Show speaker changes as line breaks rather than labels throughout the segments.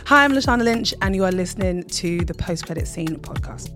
Hi, I'm Lashana Lynch, and you are listening to the Post Credit Scene podcast.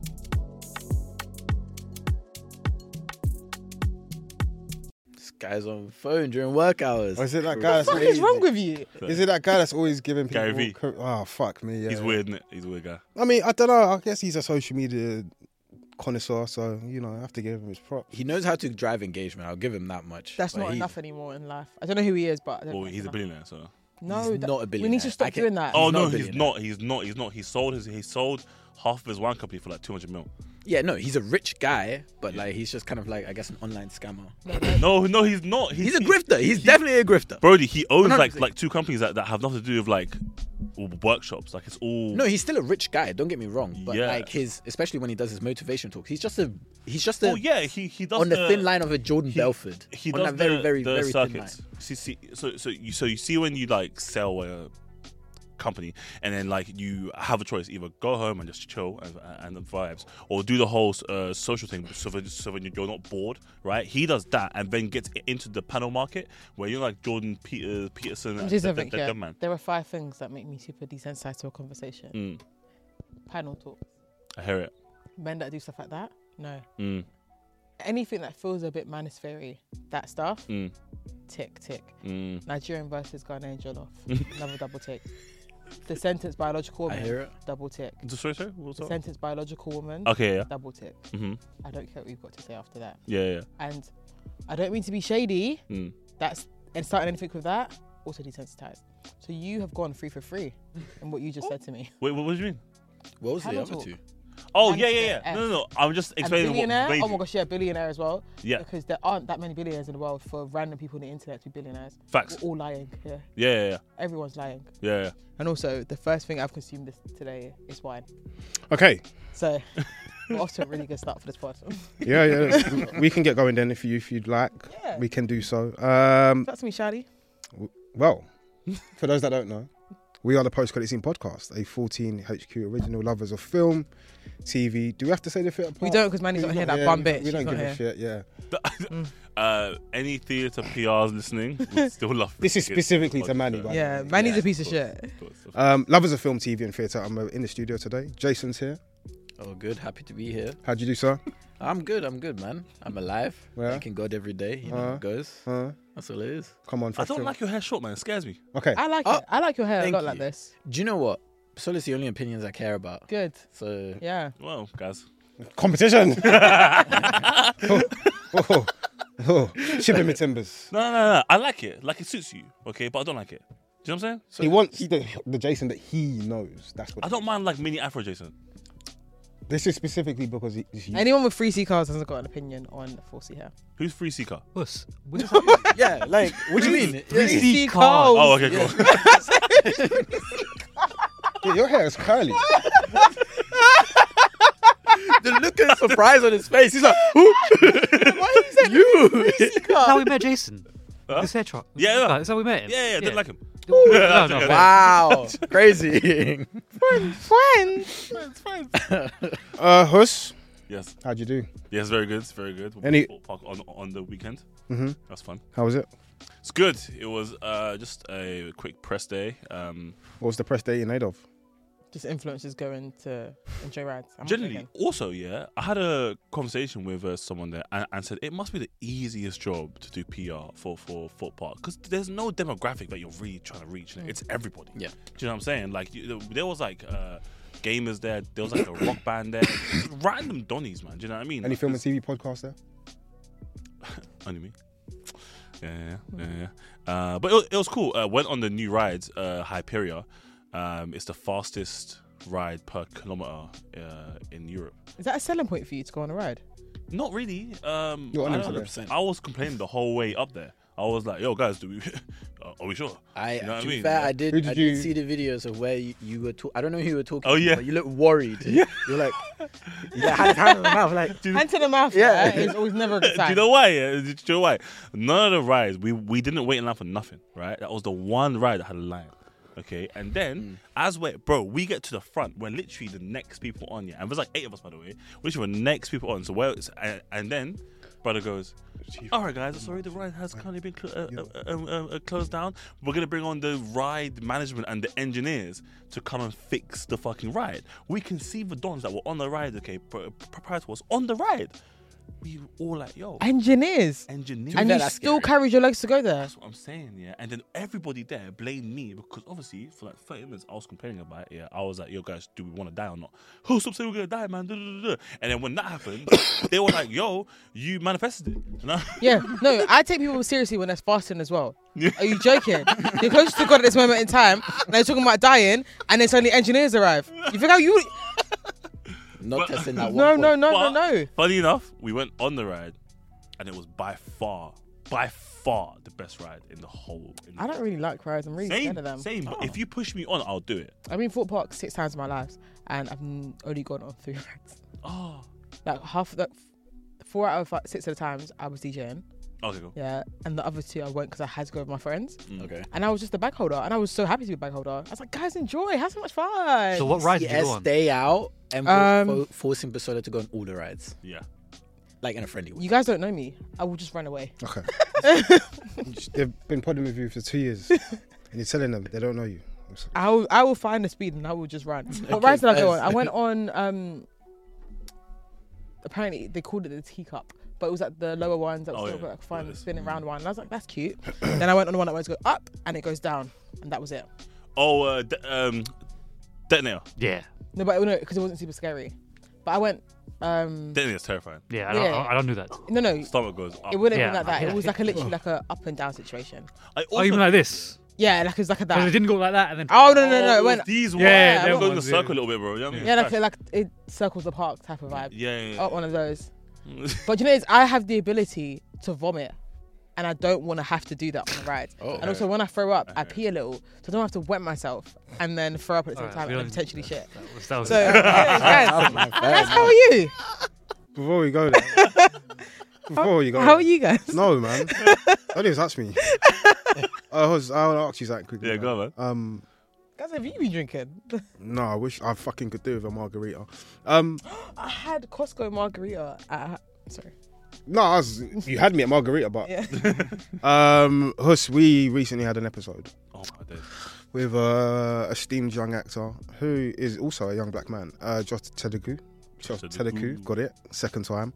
This guy's on the phone during work hours.
Or is it that guy?
What is wrong with you?
Is it that guy that's always giving people?
Gary Vee.
Oh fuck me! Yeah,
He's weird, isn't it? He's a weird guy.
I mean, I don't know. I guess he's a social media connoisseur, so I have to give him his props.
He knows how to drive engagement. I'll give him that much.
That's
But
not enough anymore in life. I don't know who he is, but I don't
Well,
think
he's a
enough.
billionaire, so.
No,
He's not a billionaire.
We need to stop doing that.
Oh
not a
no,
billionaire.
He's not. He sold half of his wine company for like 200 mil.
Yeah, no, he's a rich guy, but like he's just kind of like, I guess, an online scammer.
No, he's not.
He's a grifter. He's definitely a grifter.
Brody, he owns
100%.
like two companies that have nothing to do with like workshops. Like it's all.
No, he's still a rich guy. Don't get me wrong, but
Yeah.
like especially when he does his motivation talk, he's just a
Oh yeah, he does
on the thin line of a Jordan Belford.
He
on
does
that very, very,
the
very thin line.
circuits. So you see when you like sell a company and then like you have a choice, either go home and just chill and vibes, or do the whole social thing so when you're not bored, right? He does that and then gets into the panel market where you're like Jordan Peterson and them man.
There are 5 things that make me super desensitized to a conversation. Panel talk.
I hear it.
Men that do stuff like that, no.
Mm.
Anything that feels a bit manosphere-y, that stuff,
Mm.
tick.
Mm.
Nigerian versus Ghanaian jollof, another double tick. The sentence biological woman,
I hear it.
double tick.
Sorry, what's
The
up?
sentence biological woman,
Okay, yeah.
double tick.
Mm-hmm.
I don't care what you've got to say after that.
Yeah.
And I don't mean to be shady.
Mm.
And starting anything with that, also desensitized. So you have gone 3 for 3 in what you just said to me.
Wait, what do you mean?
What was the
Panel
other
talk.
two?
Oh,
And
yeah.
F.
No. I'm just
And
explaining what
billionaire?
made
Oh my
you.
gosh, yeah, billionaire as well.
Yeah.
Because there aren't that many billionaires in the world for random people on the internet to be billionaires.
Facts.
We're all lying here.
Yeah.
Everyone's lying.
Yeah.
And also, the first thing I've consumed today is wine.
Okay.
So, we're off to a really good start for this pod.
Yeah. We can get going then if you'd like.
Yeah.
We can do so.
That's me, Shadi.
Well, for those that don't know, we are the Post Credit Scene podcast, a 14 HQ original lovers of film, TV. Do we have to say the fit apart?
We don't, because Manny's not here, that bum bitch.
We don't
She's
give
not
a shit, yeah.
Any theatre PRs listening would still love
This is specifically to Manny, by the
Yeah,
way.
Manny's a piece of shit.
Of course.
Lovers of film, TV and theatre. I'm in the studio today. Jason's here.
Oh, good. Happy to be here.
How'd you do, sir?
I'm good, man. I'm alive.
Yeah.
Thanking God every day. You know how it goes. That's all it is.
Come on.
I don't like your hair short, man. It scares me.
Okay.
I like
Oh,
it. I like your hair a
thank
lot like
you.
this.
Do you know what? Solely the only opinions I care about.
Good.
So
Yeah.
Well, guys.
Competition. oh. Shipping me timbers.
No. I like it. Like, it suits you, okay? But I don't like it. Do you know what I'm saying?
He wants the Jason that he knows. That's what.
I don't mind, like, mini Afro Jason.
This is specifically because he
Anyone with 3C cars hasn't got an opinion on 4C hair.
Who's Free Seeker?
Us.
yeah, like what do you mean?
3C
cars.
Oh, okay, cool.
Yeah, your hair is curly.
The look of surprise on his face. He's like, who?
Why is that
You.
3C
That's
car?
how we met Jason.
Huh?
This hair truck.
Yeah.
That's how we met him.
Yeah, didn't like him.
No.
Wow, crazy.
Friends.
Hus,
Yes.
how'd you do?
Yes, very good. Very good.
Any-
On the weekend.
Mm-hmm.
That's fun.
How was it?
It's good. It was just a quick press day.
What was the press day you made of?
Just influencers going to enjoy rides. I'm
Generally,
joking.
also, yeah, I had a conversation with someone there and said it must be the easiest job to do PR for Foot Park because there's no demographic that you're really trying to reach. It's everybody.
Yeah.
Do you know what I'm saying? Like, there was like gamers there. There was like a rock band there. Just random donnies, man. Do you know what I mean?
Any
Like,
film and TV podcast there?
Only me. Yeah. But it was cool. Went on the new rides, Hyperia. It's the fastest ride per kilometer in Europe.
Is that a selling point for you to go on a ride?
Not really.
You're on
I
him
don't-
today.
100%.
I was complaining the whole way up there. I was like, "Yo, guys, do we? Are we sure?"
I,
You know what
to
I
be
mean?
fair,
Yeah.
I did.
Who did
I
you-
did see the videos of where you were. I don't know who you were talking.
Oh,
to,
yeah.
but you look worried. You're like, you had his hand in the mouth, like.
Hand to the mouth,
Yeah.
yeah, is always never a good
Do
sign.
you know why? Do you know why? None of the rides. We didn't wait in line for nothing. Right? That was the one ride that had a line. Okay, and then as we get to the front, we're literally the next people on. Yeah, and there's like 8 of us, by the way. We're literally the next people on. So and then Brother goes, all right, guys, sorry, the ride has currently been closed down. We're going to bring on the ride management and the engineers to come and fix the fucking ride. We can see the dons that were on the ride, okay, prior to us, on the ride. We were all like, yo.
Engineers.
And you
still
scary.
carried your legs to go there.
That's what I'm saying, yeah. And then everybody there blamed me because obviously for like 30 minutes I was complaining about it. Yeah, I was like, yo guys, do we want to die or not? Oh, stop saying we're gonna die, man. And then when that happened, they were like, yo, you manifested it. You know?
Yeah, no, I take people seriously when there's fasting as well. Are you joking? You're close to God at this moment in time, and they're talking about dying, and then suddenly engineers arrive. You think how you?
Not testing that
No,
one.
no, no,
But
no, no.
Funny enough, we went on the ride, and it was by far the best ride in the whole.
I don't really like rides. I'm really scared of them.
Same. But if you push me on, I'll do it.
I've been Fort Park 6 times in my life, and I've only gone on 3 rides.
Oh.
Like 4 out of 6 of the times I was DJing.
Okay, cool.
Yeah, and the other 2 I went because I had to go with my friends.
Okay.
And I was just a bag holder, and I was so happy to be a bag holder. I was like, guys, enjoy, have so much fun.
So what ride did you go on?
Stay out and forcing Basola to go on all the rides,
Yeah.
like in a friendly way.
You guys don't know me. I will just run away.
Okay. They've been podding with you for 2 years, and you're telling them they don't know you.
I will find the speed and I will just run. What rides did I go on? I went on. Apparently they called it the teacup, but it was like the lower ones that was sort of like fun spinning round one. And I was like, that's cute. Then I went on the one that went to go up and it goes down, and that was it.
Oh, Detonator.
Yeah.
No, but no, because it wasn't super scary. But I went.
Detonator's terrifying.
Yeah,
Yeah.
I don't do that.
No,
Stomach goes up.
it wouldn't have
Yeah.
been like that.
Yeah.
It was like literally like a up and down situation.
I
Oh, even like this?
Yeah, like it was like a
So it
that.
didn't go like that and then...
Oh no! It went.
These ones.
Yeah,
They
them
go in a
ones,
circle
yeah.
a little bit, bro. You know what I mean?
Yeah, like it circles the park type of vibe.
Yeah.
Oh, one of those. But you know, I have the ability to vomit, and I don't want to have to do that on the ride.
Oh,
And also, when I throw up, I pee a little, so I don't have to wet myself and then throw up at the same
Alright,
time
we
and
don't-
potentially shit.
That was
So, guys, how are you?
Before we go there,
How are you guys?
No, man. Don't even touch me. I want to ask you something quickly.
Yeah, go on,
Guys, have you been drinking?
No, I wish I fucking could do with a margarita.
I had Costco margarita at. Sorry.
No, you had me at margarita, but
Yeah.
Hus, we recently had an episode
Oh my days.
with esteemed young actor who is also a young black man, Josh Tedeku. Tedeku, got it, second time.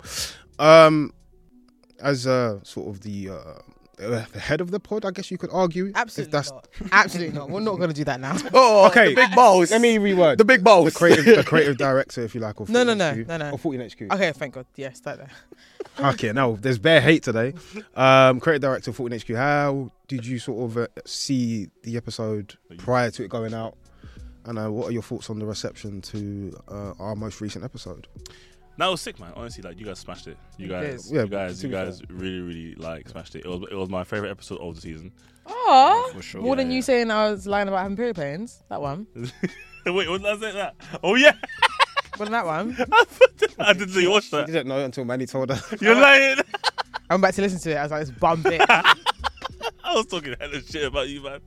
As sort of the head of the pod, I guess you could argue.
Absolutely
If that's
not. Absolutely not. We're not going to do that now.
Oh,
okay.
the big balls.
Let me reword.
The big balls.
the creative director, if you like, of
No.
14HQ. Or 14HQ.
Okay, thank God. Yeah, start there.
Okay, no, there's bare hate today. Creative director of 14HQ. How did you sort of see the episode prior to it going out? And what are your thoughts on the reception to our most recent episode?
That was sick, man. Honestly, like you guys smashed it. You guys,
Yeah,
you guys
to be
really like smashed it. It was my favorite episode of the season.
Oh,
For sure.
more than
Yeah.
you saying I was lying about having period pains. That one.
Wait, what did I say that? Oh yeah,
More than that one.
I didn't see you watch
She
that.
didn't know until Manny told her.
You're lying.
I went back to listen to it. I was like, it's bum bit.
I was talking hella shit about you, man.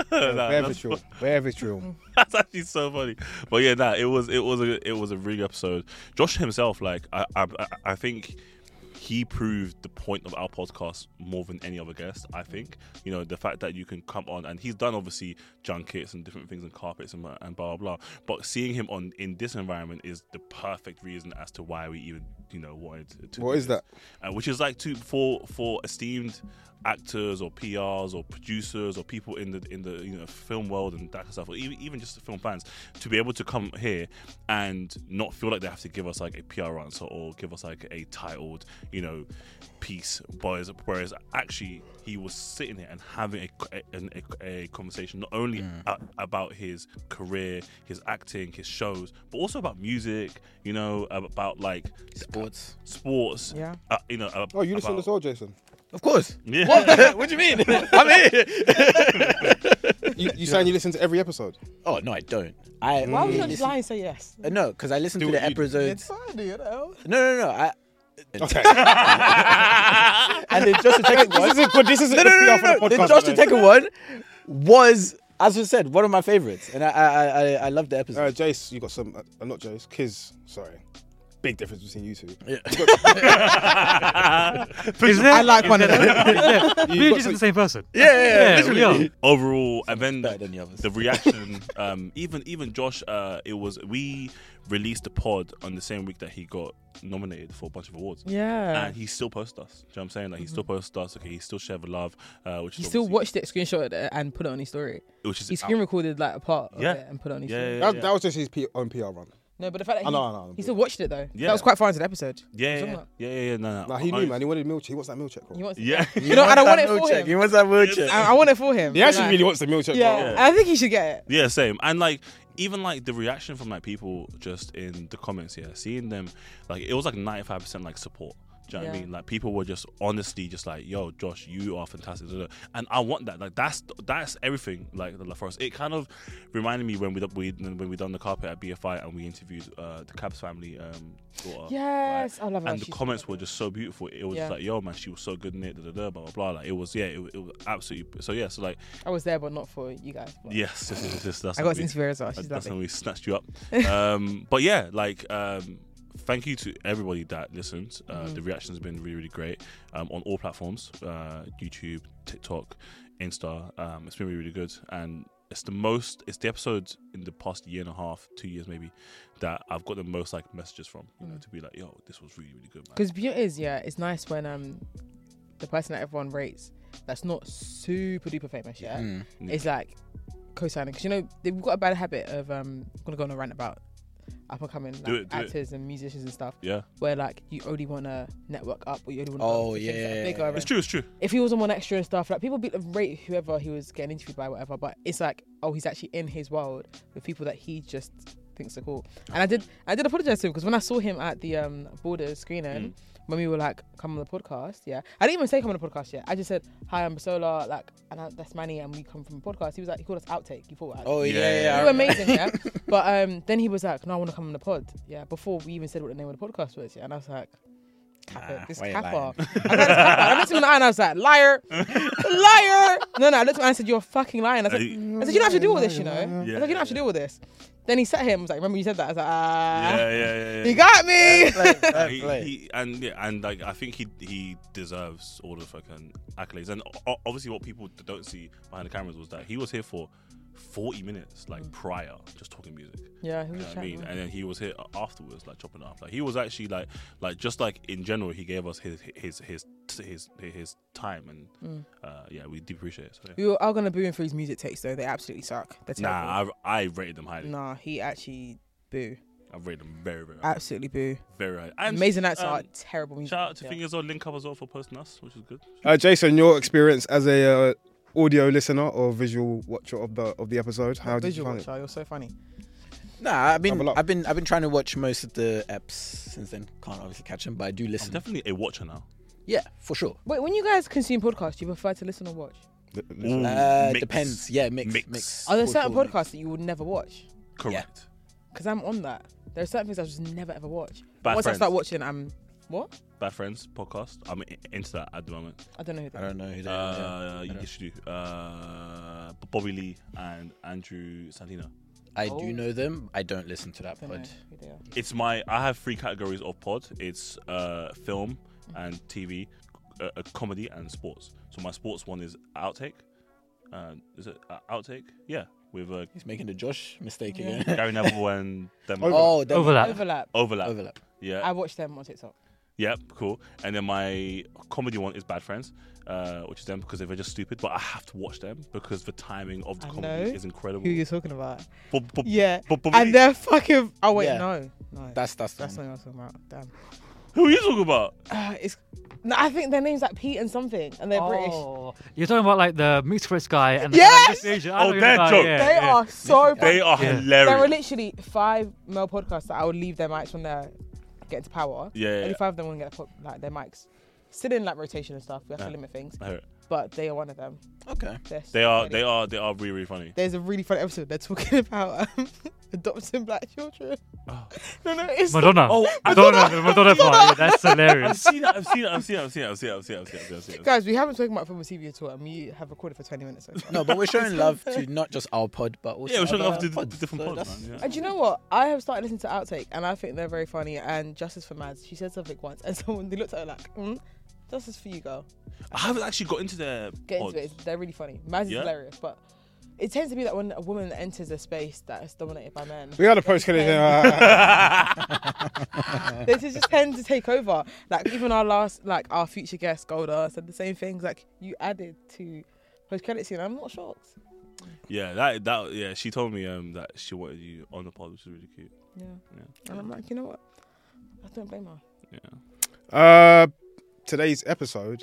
Very visual.
That's actually so funny. But yeah, it was a really good episode. Josh himself, like I think he proved the point of our podcast more than any other guest. I think, you know, the fact that you can come on, and he's done obviously junkets and different things and carpets and blah blah blah. But seeing him on in this environment is the perfect reason as to why we even, you know, wanted to.
What
do
is
this.
that?
Which is like for esteemed actors or PRs or producers or people in the you know film world and that kind of stuff, or even just the film fans, to be able to come here and not feel like they have to give us like a PR answer or give us like a titled, you know, piece, whereas actually he was sitting here and having a conversation not only about his career, his acting, his shows, but also about music, you know, about like
Sports.
Yeah.
You know.
Oh, you listen
about-
as well, Jason?
Of course.
Yeah.
What do you mean? I'm here.
You saying you listen to every episode?
Oh no, I don't. I
Why would you not just lie and say yes?
No, because I listen to
what
the
you do.
episodes.
funny, you know.
No.
Okay.
And the Josh the Tekken one.
This isn't
No. The Josh the Tekken one was, as I said, one of my favorites, and I loved the episode.
Jace, you got some. Not Jace, Kiz. Sorry. big difference between you two.
Is there?
I like one of them.
We're just the same person.
Yeah,
we are.
overall, and then
Better than the others.
the reaction. Even Josh. We released the pod on the same week that he got nominated for a bunch of awards.
Yeah.
And he still posted us. Do you know what I'm saying? Like he still posted us. Okay, he still shared the love. Which
He
is
still
obviously-
watched it, screenshotted it, and put it on his story.
Which is
He screen recorded like a part of it and put it on his story.
That was just his own PR run.
No, but the fact that
I know.
he still watched it though.
Yeah.
That was quite far into the episode.
Yeah. No.
Nah, he knew, man. He wanted meal check. He wants that meal check. Bro.
He wants
Yeah.
You know, and I want it for him.
He wants that wheelchair.
I want it for him.
He actually
Like,
really wants the meal check.
Yeah,
Bro.
and I think he should get it.
Yeah, same. And like even like the reaction from like people just in the comments, seeing them, like it was like 95% like support. Do you know what I mean? Like people were just honestly just like, yo, Josh, you are fantastic. And I want that. Like that's everything. Like for us, it kind of reminded me when we done the carpet at BFI and we interviewed the Cabs family daughter.
Yes,
right?
I love her.
And the
She's
comments
so
were just so beautiful. It was just like, yo, man, she was so good in it. Blah blah blah. Like it was it was absolutely. So yeah, so like
I was there, but not for you guys. But
yes, that's
I got to interview her as well. She's
that's
lovely.
when we snatched you up. But yeah, like thank you to everybody that listens. The reaction has been really, really great on all platforms, YouTube, TikTok, Insta. It's been really, really good, and it's the episode in the past year and a half, 2 years maybe, that I've got the most like messages from. You know, to be like, yo, this was really, really good, man.
Because beauty is, it's nice when the person that everyone rates that's not super duper famous yet is like co-signing. Because you know they've got a bad habit of I'm gonna go on a rant about up and coming like,
Do it.
actors and musicians and stuff.
Yeah,
Where like you only want to network up, or you only want to.
Oh, yeah.
Bigger.
it's true. It's true.
If he was on One Extra and stuff, like people rate whoever he was getting interviewed by, whatever. But it's like, oh, he's actually in his world with people that he just thinks are cool. And I did apologize to him because when I saw him at the Border screening, when we were like, come on the podcast, I didn't even say come on the podcast yet. I just said, hi, I'm Basola, like, and that's Manny, and we come from a podcast. He was like, he called us Outtake. You thought,
Oh
Yeah.
you were amazing, But then he was like, no, I want to come on the pod, before we even said what the name of the podcast was, and I was like, this
why you
Kappa.
lying?
I looked him in the eye and I was like, liar. No, I looked at him and I said, you're fucking lying. I said, you don't have to deal with this, you know. I was like, you don't have to deal with this. Then he sat here and was like, remember you said that? I was like,
Yeah.
he got me.
And like I think he deserves all the fucking accolades. And obviously, what people don't see behind the cameras was that he was here for 40 minutes, like prior, just talking music.
Yeah, he was
You know what I
chatting.
mean? And then he was here afterwards, like chopping it up. Like he was actually like just like in general, he gave us his time, and we deeply appreciate it. So, yeah.
We were all gonna boo him for his music takes though. They absolutely suck. They're terrible.
Nah, I rated them highly.
Nah, he actually boo.
I rated them very, very high.
Absolutely boo.
Very high. And
Amazing Nights are terrible music.
shout out to Fingers on Link Up as well for posting us, which is good.
Jason, your experience as a audio listener or visual watcher of the episode, how did you
Visual
find it?
watcher, you're so funny.
Nah,
Have a look.
I've been trying to watch most of the eps since then. Can't obviously catch them, but I do
I'm
listen.
definitely a watcher now.
Yeah, for sure.
Wait, when you guys consume podcasts, do you prefer to listen or watch?
Mix.
Depends. Yeah, mix.
Are there
For
certain
sure.
podcasts that you would never watch?
Correct.
Because I'm on that. There are certain things I just never ever watch.
Bad
Once
Friends.
I start watching, I'm what?
Bad Friends podcast. I'm into that at the moment.
I don't know who that
I don't know who they are.
You should do. Bobby Lee and Andrew Santino.
I do know them. I don't listen to that
I don't know
pod.
who they are.
It's I have 3 categories of pod. It's film and TV, comedy and sports. So my sports one is Outtake. Is it Outtake? Yeah, with
He's making the Josh mistake
Yeah.
again.
Gary Neville and them.
Oh, them-
Overlap.
Overlap. Yeah.
I watch them on TikTok.
Yep, cool. And then my comedy one is Bad Friends, which is them because they're just stupid, but I have to watch them because the timing of the
I
comedy
know
is incredible.
Who you're talking about?
But
Yeah.
Bobby
And
Lee.
they're fucking. Oh wait,
Yeah.
no.
That's
That's not what I was talking about. Damn.
Who are you talking about?
It's. No, I think their name's like Pete and something, and they're British.
Oh, you're talking about like the mixed race guy and the
Yes!
guy Asian.
Oh, they're joke.
They are so.
They are
Yeah.
hilarious.
There are literally 5 male podcasts that I would leave their mics when they're getting to power.
Yeah.
Only 5 of them want to get their mics. Still in like rotation and stuff. We have to
Yeah.
limit things.
I heard it.
but they are one of them.
Okay.
They are really, really funny.
There's a really funny episode. They're talking about adopting black children.
Oh.
No, it's
Madonna.
Oh,
The Madonna part. Yeah, that's
I've
hilarious.
seen it.
Guys, we haven't spoken about film and TV at all, and we have recorded for 20 minutes. So far.
No, but we're showing love to not just our pod, but also
Yeah, we're showing
other
off to
pods.
different
So
pods,
that's-
man. Yeah.
And do you know what? I have started listening to Outtake, and I think they're very funny. And Justice for Mads, she said something once, and someone they looked at her like, "Justice for you, girl."
I haven't actually got into their
Get
pods.
into it. They're really funny. Mads
Yeah?
is hilarious, but it tends to be that when a woman enters a space that is dominated by men,
We had a post credit.
they just tend to take over. Like even our future guest Golda said the same things. Like you added to post credit scene. I'm not shocked.
Yeah, yeah. She told me that she wanted you on the pod, which is really cute.
Yeah.
Yeah.
And I'm like, you know what? I don't blame her.
Yeah.
Today's episode.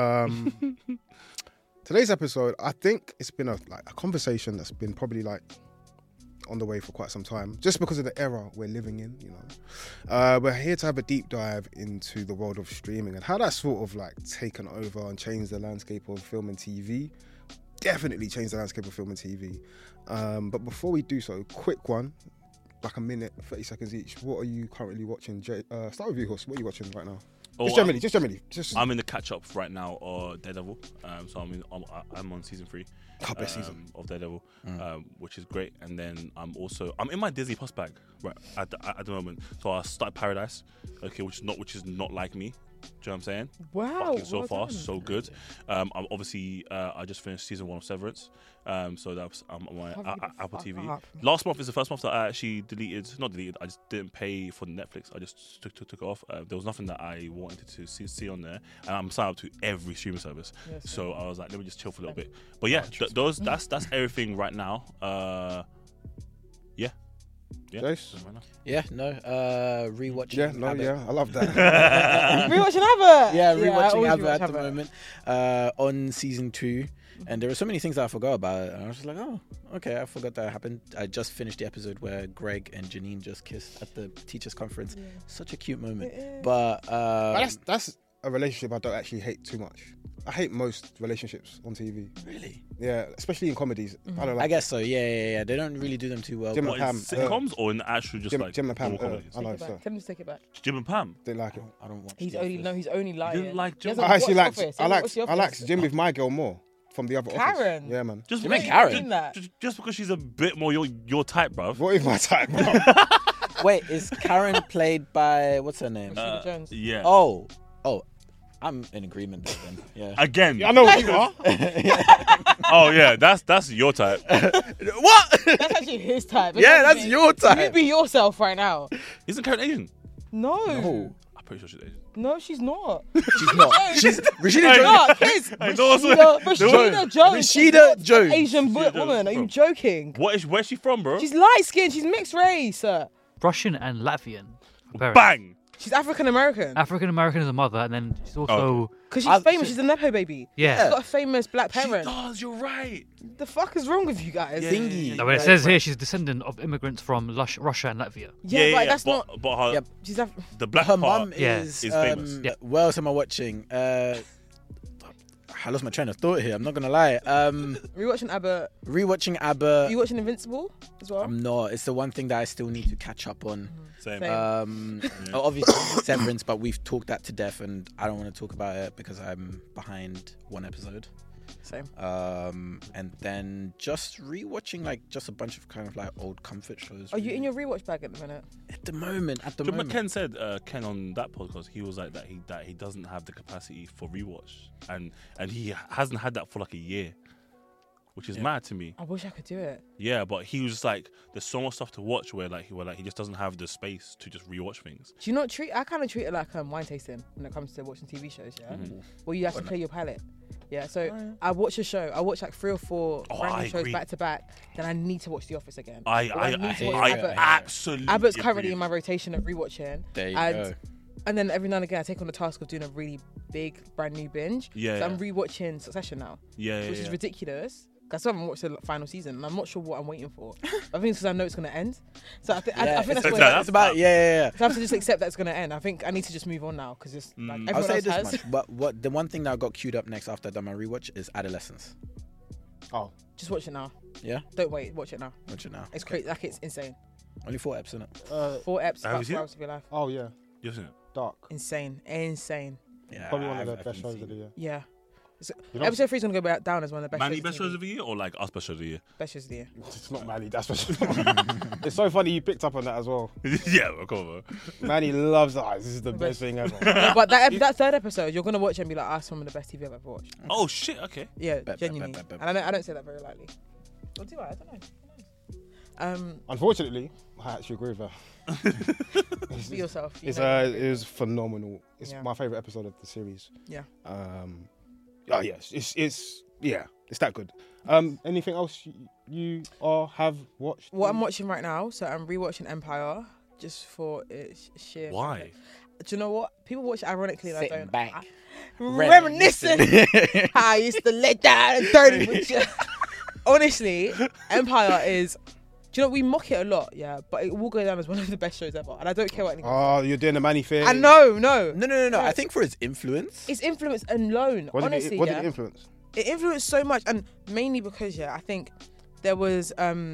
I think it's been a conversation that's been probably like on the way for quite some time, just because of the era we're living in. You know, we're here to have a deep dive into the world of streaming and how that's sort of like taken over and changed the landscape of film and TV. Definitely changed the landscape of film and TV. But before we do so, quick one, like a minute, 30 seconds each. What are you currently watching? Start with you, Horst. What are you watching right now?
Oh,
Just generally.
I'm in the catch up right now or Daredevil. So I'm on season 3.
Best season
of Daredevil, which is great. And then I'm in my Disney Plus bag right at the moment. So I started Paradise, which is not like me. Do you know what I'm saying?
Wow.
Fucking so
well
far,
done.
so good. I'm obviously I just finished season 1 of Severance. So that's on my Apple TV. Last month is the first month that I actually not deleted. I just didn't pay for Netflix. I just took it off. There was nothing that I wanted to see on there, and I'm signed up to every streaming service.
Yes,
So I was like, let me just chill for a little bit. But yeah, that's everything right now. Yeah.
Jace?
Right now.
Yeah, no. Rewatching.
Yeah, no,
Abbott.
yeah, I love that.
Rewatching Abbott.
Yeah,
I
rewatching
always
Abbott
rewatch
at the moment. On season 2. And there were so many things that I forgot about. And I was just like, oh, okay, I forgot that happened. I just finished the episode where Greg and Janine just kissed at the teachers' conference.
Yeah.
Such a cute moment.
It is.
But
That's a relationship I don't actually hate too much. I hate most relationships on TV.
really,
Yeah, especially in comedies. I don't like
I guess so. Yeah. They don't really do them too well.
Jim
but
and Pam.
What, in sitcoms or in actual just like
Jim and Pam.
normal comedies?
I know,
Take it
sir.
back. Tell him to take it back.
Jim and Pam.
Didn't like it.
I don't watch.
He's
The
only
Office.
he's only lying.
didn't like
He
Jim?
hasn't
I actually
watched
liked
The Office. He hasn't watched The
I liked
Office.
Jim with my girl more from the other office.
Karen.
Yeah, man.
Just
You
because
mean Karen?
Seen that.
Just because she's a bit more your type, bruv.
What is my type, bro?
Wait, is Karen played by what's her name?
Rashida Jones.
Yeah.
Oh, I'm in agreement with them. Yeah.
Again.
I know what you are.
Oh yeah, that's your type.
What?
That's actually his type.
Yeah, that's your
You
type.
be yourself right now.
Isn't Karen Asian?
No.
No,
I'm pretty sure she's Asian.
No, she's not.
she's not. She's Rashida
Hey,
Jones.
No, kids.
I know what's-
Rashida Jones. is
Rashida
not an
Jones.
Asian
Rashida
woman. Are you
Jones.
joking?
Where's she from, bro?
She's light skinned. She's mixed race.
Russian and Latvian. Apparently.
Bang.
She's African American.
African American is a mother, and then she's also
Because she's famous. She's a nepo baby.
yeah.
She's got a famous black
She
parent.
does. You're right.
The fuck is wrong with you guys?
Yeah.
Thingy.
No, but it says here she's a descendant of immigrants from Russia and Latvia.
Yeah, but that's not.
But her,
Yep.
She's
the black
Her
part.
mum
Yeah.
is
famous.
Yeah.
What else am I watching? I lost my train of thought here. I'm not gonna lie.
Rewatching Abbott.
Rewatching ABBA.
Are you watching Invincible as well?
I'm not. It's the one thing that I still need to catch up on.
Same.
Same.
Obviously Severance, but we've talked that to death, and I don't want to talk about it because I'm behind one episode.
Same.
And then just rewatching like just a bunch of kind of like old comfort shows.
Are you
really.
in your rewatch bag at the minute?
At the moment?
But Ken said Ken on that podcast he was like that he doesn't have the capacity for rewatch and he hasn't had that for like a year, which is mad to me.
I wish I could do it.
Yeah, but he was just like there's so much stuff to watch where he just doesn't have the space to just rewatch things.
Do you not treat? I kind of treat it like wine tasting when it comes to watching TV shows. Yeah, where you have to play your palate. Yeah, so I watch a show. I watch like 3 or 4 random
I
shows
agree.
back to back. Then I need to watch The Office again.
I
need to watch
I
Abbott.
absolutely.
Abbott's currently
agree.
in my rotation of rewatching.
There you
and
go.
And then every now and again, I take on the task of doing a really big, brand new binge.
Yeah,
So I'm
yeah.
rewatching Succession now,
Yeah,
which is ridiculous I still haven't watched the final season, and I'm not sure what I'm waiting for. I think it's because I know it's going to end. So I think that's
it's,
what
it's about yeah.
So I have to just accept that it's going to end. I think I need to just move on now because it's like everyone
I'll say
else
this
has.
much, but what the one thing that I got queued up next after I done my rewatch is Adolescence.
Oh,
Just watch it now.
Yeah,
Don't wait. Watch it now.
watch it now.
It's crazy. Like it's insane.
Only 4 eps in it.
4 eps,
Have you
about
seen
4
it?
hours of your life.
oh yeah,
You've seen it?
Dark.
Insane.
Yeah,
Probably one of
I've
the best shows
seen
of the year.
Yeah. So,
You know-
episode 3 is going to go down as one of the best
Manny
shows.
best
on
shows
TV.
of the year or like us best shows of the year?
Best shows of the year.
It's not Manny, that's for sure. It's so funny you picked up on that as well.
Yeah, of course.
Manny loves that. This is the best thing ever.
No, but that third episode, you're going to watch it and be like, some of the best TV I've ever watched.
Oh shit. Okay.
Yeah,
Bet.
genuinely. And I don't say that very lightly. Or do I? I don't know.
Unfortunately, I actually agree with her.
Be yourself. You
It's
know.
it was phenomenal. It's
Yeah.
my favorite episode of the series.
Yeah.
Oh yes, it's that good. Anything else you have watched?
What I'm watching right now, so I'm rewatching Empire just for its sheer.
Why?
Do you know what? People watch it ironically and I
Sitting
don't.
back.
Reminiscing. How I used to let down and dirty with you. Honestly, Empire is. Do you know, we mock it a lot, yeah, but it will go down as one of the best shows ever. And I don't care what anyone
Oh, you're doing the Manny thing.
says. And no.
No. I think for its influence.
It's influence alone,
What
honestly,
did
yeah.
it influence?
It influenced so much, and mainly because, yeah, I think there was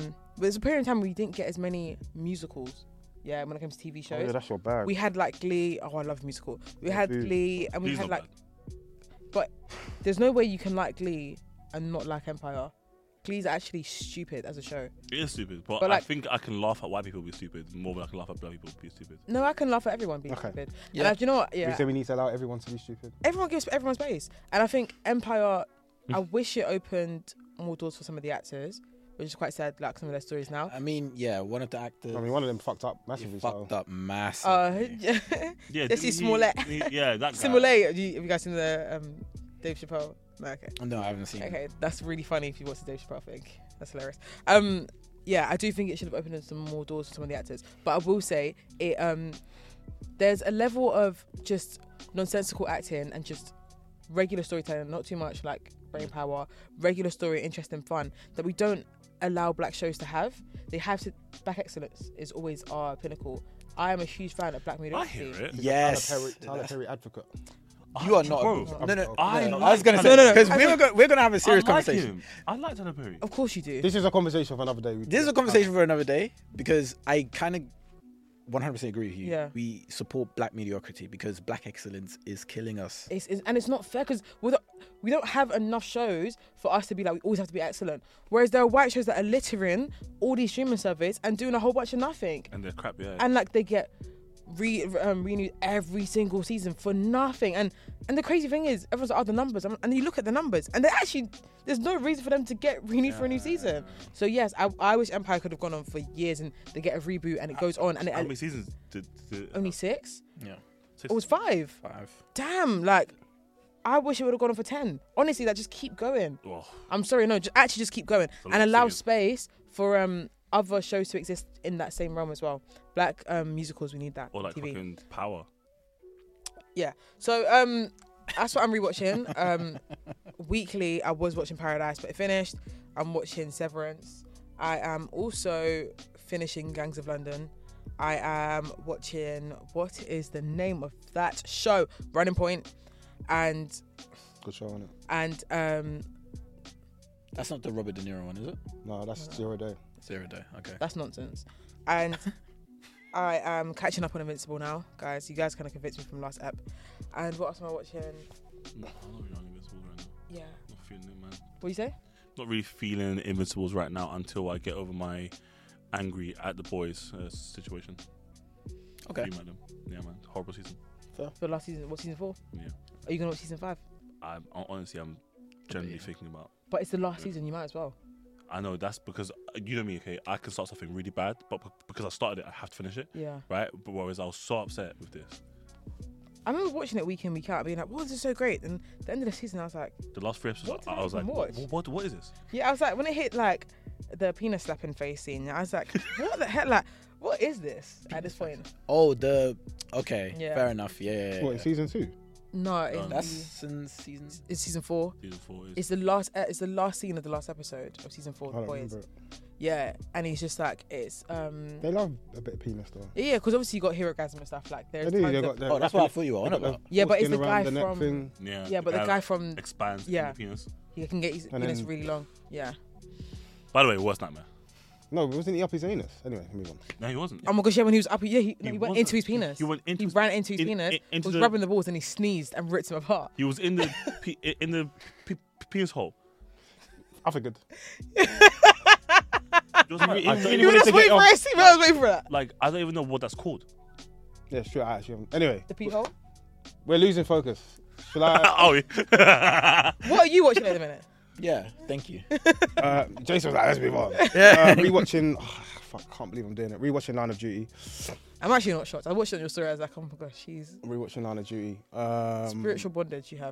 a period of time where we didn't get as many musicals, yeah, when it comes to TV
Oh,
shows.
yeah, that's your bag.
We had like Glee. Oh, I love musical. We had
Glee.
Glee, and we
Glee's
had
not
like. But there's no way you can like Glee and not like Empire. Glee's actually stupid as a show.
It is stupid, but,
But,
I
like-
think I can laugh at white people be stupid more than I can laugh at black people be stupid.
No, I can laugh at everyone being
Okay.
stupid.
Yeah.
And do you know what?
We
Yeah,
say we need to allow everyone to be stupid.
everyone gives everyone space, and I think Empire. I wish it opened more doors for some of the actors, which is quite sad. Like some of their stories now.
I mean, yeah, one of the actors.
I mean, one of them fucked up massively.
fucked
so.
up massively.
Yeah,
Jesse
didn't he-
Smollett.
Yeah, that guy.
Simollett. Have you guys seen the Dave Chappelle? No, okay.
No, I haven't seen it.
Okay, that's really funny if you watch the Dave Chappelle thing. That's hilarious. Yeah, I do think it should have opened some more doors for some of the actors. But I will say it. There's a level of just nonsensical acting and just regular storytelling, not too much like brain power, regular story, interesting, fun that we don't allow black shows to have. They have to. Black excellence is always our pinnacle. I am a huge fan of black
I hear
mediocrity.
it.
Yes.
Tyler Perry advocate.
You are not.
Bro,
No.
I
I
like
was gonna
Tyler
say
Perry.
because we're gonna have a serious
I like
conversation.
him. I like Tyler Perry.
Of course you do.
This is a conversation for another day.
This is a conversation for another day because I kind of 100% agree with you.
Yeah.
We support black mediocrity because black excellence is killing us.
And it's not fair because we don't have enough shows for us to be like, we always have to be excellent. Whereas there are white shows that are littering all these streaming services and doing a whole bunch of nothing.
And they're crap, yeah.
And like they get renewed every single season for nothing. And the crazy thing is, everyone's like, oh, the numbers. And you look at the numbers and they actually, there's no reason for them to get renewed for a new season. So yes, I wish Empire could have gone on for years and they get a reboot and it goes on. And
How many seasons did
only 6?
Yeah.
It was 5.
5.
Damn, like, I wish it would have gone on for 10. Honestly, like, just keep going.
Oh,
I'm sorry, no, just keep going.
a lot
And
of
allow
seasons.
space for other shows to exist in that same realm as well. Black musicals, we need that.
or like
TV.
fucking Power.
Yeah. So that's what I'm rewatching. Weekly, I was watching Paradise, but it finished. I'm watching Severance. I am also finishing Gangs of London. I am watching, what is the name of that show? Running Point. And
Good show, isn't it?
and
That's not the Robert De Niro one, is it?
No, that's 0 Day.
0 Day. Okay.
that's nonsense. And I am catching up on Invincible now, guys. You guys kind of convinced me from last ep. And what else am I watching?
No, I'm not really on Invincibles right now.
Yeah.
Not feeling it, man.
What do you say?
Not really feeling Invincibles right now until I get over my angry at the boys situation.
Okay.
Be mad at them. Yeah, man. Horrible season.
For last season, what, season 4?
Yeah.
Are you going to watch season 5?
Honestly, I'm generally thinking about.
But it's the last season, you might as well.
I know that's because you know me. Okay, I can start something really bad, but because I started it, I have to finish it.
Yeah.
Right. But whereas I was so upset with this.
I remember watching it week in, week out, being like, "What is this so great?" And at the end of the season, I was like,
The last 3 episodes,
What did
I
I
was like,
even watch?
what is this?
"Yeah." I was like, when it hit like the penis slapping face scene, I was like, "What the hell? Like, what is this?" At this point,
Oh, okay.
Yeah.
Fair enough. Yeah.
What, in season 2?
No, in
That's in season.
it's season 4.
Season 4 is.
It's the last. It's the last scene of the last episode of season 4.
I
The
don't
boys.
remember.
Yeah, and he's just like it's
They love a bit of penis though.
yeah, because obviously you got Herogasm and stuff like there's
They do.
tons
They
of-
got the
Oh, that's what I thought you were on about.
Yeah, but it's
skin
the
around
guy
neck
from-
thing.
yeah, but the guy from
expands
yeah.
the penis.
he can get his
And
penis
then-
really long. Yeah.
By the way, worst nightmare.
No, wasn't he up his anus? Anyway, move on.
No, he wasn't.
Oh my gosh, yeah, when he was up, yeah, he went
wasn't.
into his penis.
He went into
He
his-
ran into his
in-
penis,
into
was
the-
rubbing the balls, and he sneezed and ripped him apart.
He was in the penis hole.
I figured.
It was like,
I
I
don't
don't
even
You were
wanted
just
to
waiting
get
for
off.
it. See, I was waiting for that.
like I don't even know what that's called.
Yeah, sure. I actually haven't. Anyway,
The pee hole.
we're losing focus. Shall I?
Oh, yeah.
What are you watching at the minute?
Yeah, thank you.
Jason was like, let's move on. Rewatching. Oh, fuck, I can't believe I'm doing it. Rewatching Line of Duty.
I'm actually not shocked. I watched it on your story. I was like, oh my gosh, she's
Rewatching Line of Duty.
spiritual bondage you have.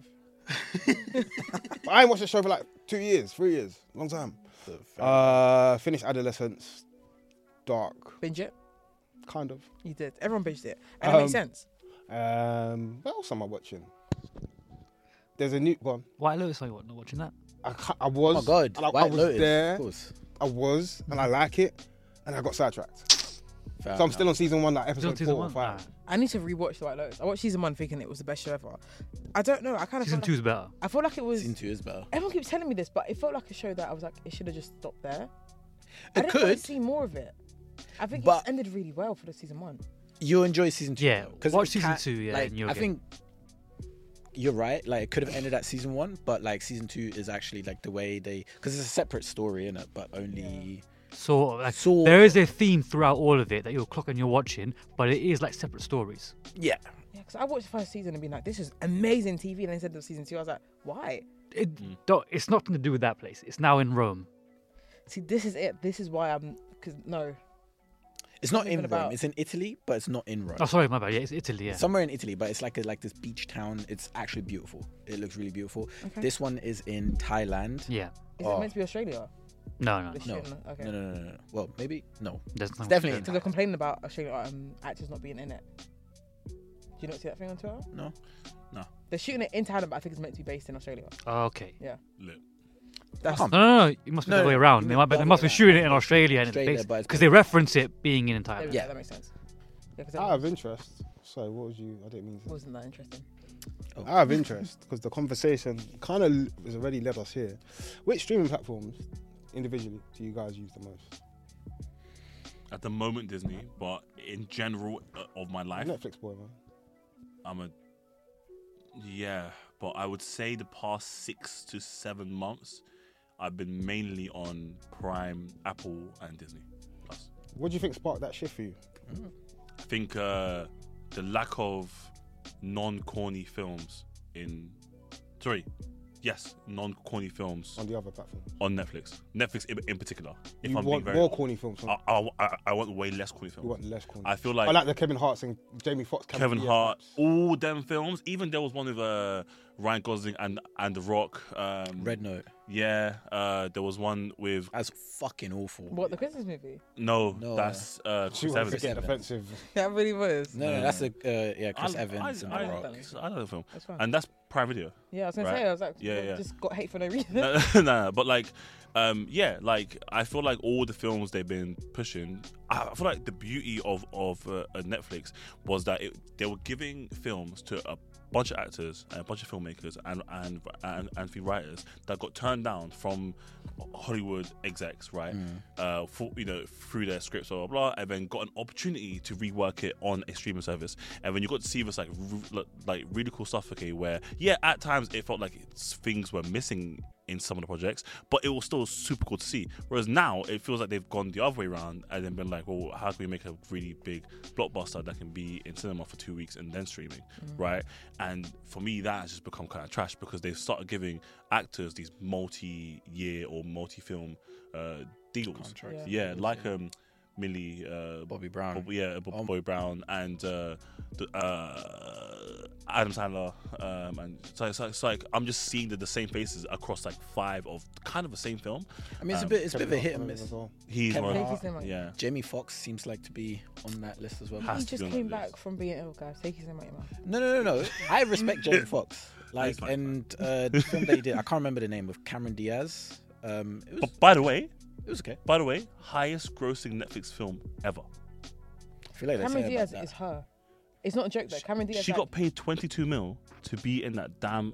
I ain't watched the show for like 2 years, 3 years, long time. Finished Adolescence. Dark,
Binge it.
kind of.
You did. Everyone binged it, and it makes sense.
What else am I watching? There's a new one.
White Lotus, are you not watching that?
I was.
Oh God,
and I
White
was
Lotus,
there.
of course.
I was, and I like it, and I got sidetracked.
Fair
So I'm
enough.
still on season 1, like
Still
episode
season
4 or
one?
5.
I need to rewatch The White Lotus. I watched season 1 thinking it was the best show ever. I don't know. I kind of
Season 2 is better.
I feel like it was.
Season 2 is better.
Everyone keeps telling me this, but it felt like a show that I was like, it should have just stopped there.
It
I didn't want
could.
to see more of it. I think
But-
it ended really well for the season 1.
You'll enjoy season 2.
Yeah,
because
watch season 2, yeah,
Like,
and you'll
I
get-
think you're right. Like it could have ended at season 1, but like season 2 is actually like the way they, because it's a separate story in it, but only
Sort of. Like,
Sort
there is a theme throughout all of it that you'll clock and you're watching, but it is like separate stories.
yeah.
Yeah, because I watched the first season and been like, this is amazing TV. And then said it was season 2. I was like, why?
It's nothing to do with that place. It's now in Rome.
See, this is it. This is why I'm. Because no.
It's not
Even
in Rome.
about-
It's in Italy, but it's not in Rome.
Oh, sorry, my bad. Yeah, it's Italy. Yeah.
Somewhere in Italy, but it's like this beach town. It's actually beautiful. It looks really beautiful.
Okay.
This one is in Thailand.
Yeah.
Is
Oh.
it meant to be Australia?
No, no.
The
No.
shooting? Okay.
No. Well, maybe no.
There's no.
It's definitely
Because they're complaining about Australian actors not being in it. Do you not see that thing on Twitter?
No.
They're shooting it in Thailand, but I think it's meant to be based in Australia.
Oh, okay.
Lit.
That's
Can't
No. It must be the
No,
other way around.
no,
They might,
the
they
other
must be
way
shooting it
around.
in Australia and
Australia,
it's
but it's
because they reference it being in
there we
Thailand.
go,
Yeah.
that makes sense. Yeah, because
Out of interest. Sorry, what was you? I didn't mean to.
wasn't that interesting.
Out of interest, because the conversation kind of has already led us here. Which streaming platforms, individually, do you guys use the most?
At the moment, Disney, but in general of my life,
Netflix boy, man.
I'm a but I would say the past 6 to 7 months, I've been mainly on Prime, Apple, and Disney Plus.
What do you think sparked that shift for you?
I think the lack of non-corny films non-corny films
On the other platform,
on Netflix. Netflix in particular. If
you
I'm being
want
very
more
honest.
corny films. From,
I want way less corny films.
you want less corny.
I feel
I
like
like the Kevin Hart's and Jamie Foxx.
Kevin
Campbell
Hart,
vibes.
all them films. Even there was one with Ryan Gosling and The Rock.
Red Note.
Yeah, there was one with
That's fucking awful.
What, the Christmas movie?
no,
No,
that's
She
Chris
wants to
Evans.
get offensive.
That really was.
No, that's a Chris Evans and The
I,
Rock.
I know the film,
That's fine.
and that's Prime Video.
Yeah, I was gonna
Right.
say, I was like,
Yeah, yeah.
just got hate for no reason.
no, but like, like I feel like all the films they've been pushing, I feel like the beauty of Netflix was that they were giving films to a bunch of actors and a bunch of filmmakers and few writers that got turned down from Hollywood execs, right? For, through their scripts, blah, blah, blah, and then got an opportunity to rework it on a streaming service, and then you got to see this like really cool stuff. Okay, where at times it felt like things were missing in some of the projects, but it was still super cool to see. Whereas now it feels like they've gone the other way around and then been like, well, how can we make a really big blockbuster that can be in cinema for 2 weeks and then streaming, right? And for me, that has just become kind of trash because they've started giving actors these multi-year or multi-film deals.
Contracts.
Yeah, like Millie,
Bobby Brown.
Bobby Brown, and Adam Sandler, and it's like I'm just seeing the same faces across like 5 of kind of the same film.
I mean, it's a bit of a hit and miss.
He's
Kevin
one,
Hart.
Hart.
yeah.
Jamie Foxx seems like to be on that list as well.
Has
He
to
just
be on
came
that
back
list.
from being ill, guys. Take his name out your mouth.
No. I respect Jamie Foxx. Like,
He's fine,
and the film that he did, I can't remember the name, of Cameron Diaz. It was,
But by the way,
okay.
highest grossing Netflix film ever.
I feel like they
Cameron
say
Diaz
about
is her. It's not a joke though. Cameron Diaz.
She
like,
got paid 22 mil to be in that damn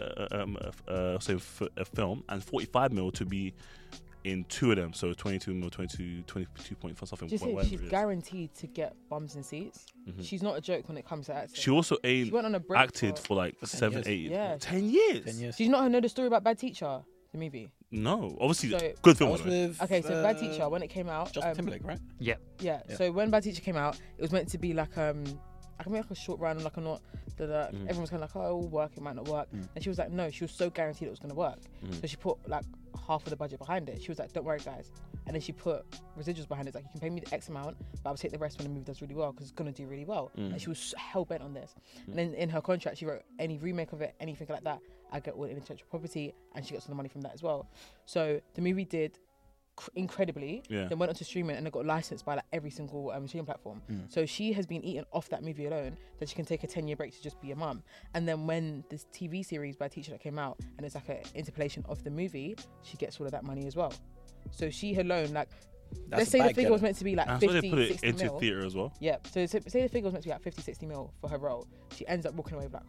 a film, and 45 mil to be in 2 of them. So 22 mil, 22 point for something.
Just
whatever
say she's
it is.
guaranteed to get bums and seats.
Mhm.
She's not a joke when it comes to acting.
She also
She went on a break
acted for like
For 10
7,
years.
8,
Yeah.
10 years.
10 years.
Did you not know the story about Bad Teacher, the movie?
No, obviously
So-
good
I
film.
was
by the way.
with
Okay, so Bad Teacher, when it came out,
Justin Timberlake, right?
yeah.
Yeah.
So when Bad Teacher came out, it was meant to be like I can make like a short run, like a not. Everyone was kind of like, oh, it will work, it might not work. And she was like, no, she was so guaranteed it was going to work. So she put like half of the budget behind it. She was like, don't worry, guys. And then she put residuals behind it. It's like, you can pay me the X amount, but I'll take the rest when the movie does really well because it's going to do really well. And she was hell bent on this. And then in her contract, she wrote any remake of it, anything like that, I get all the intellectual property, and she gets all the money from that as well. So the movie did incredibly, then went on to streaming and it got licensed by like every single streaming platform. So she has been eaten off that movie alone that she can take a 10-year break to just be a mum. And then when this TV series by Teacher that came out and it's like an interpolation of the movie, she gets all of that money as well. So she alone, like, let's say the figure was meant to be like
And
50,
so they put it
60
into
mil.
theatre as well.
Yeah, so say the figure was meant to be like 50, 60 mil for her role. She ends up walking away with like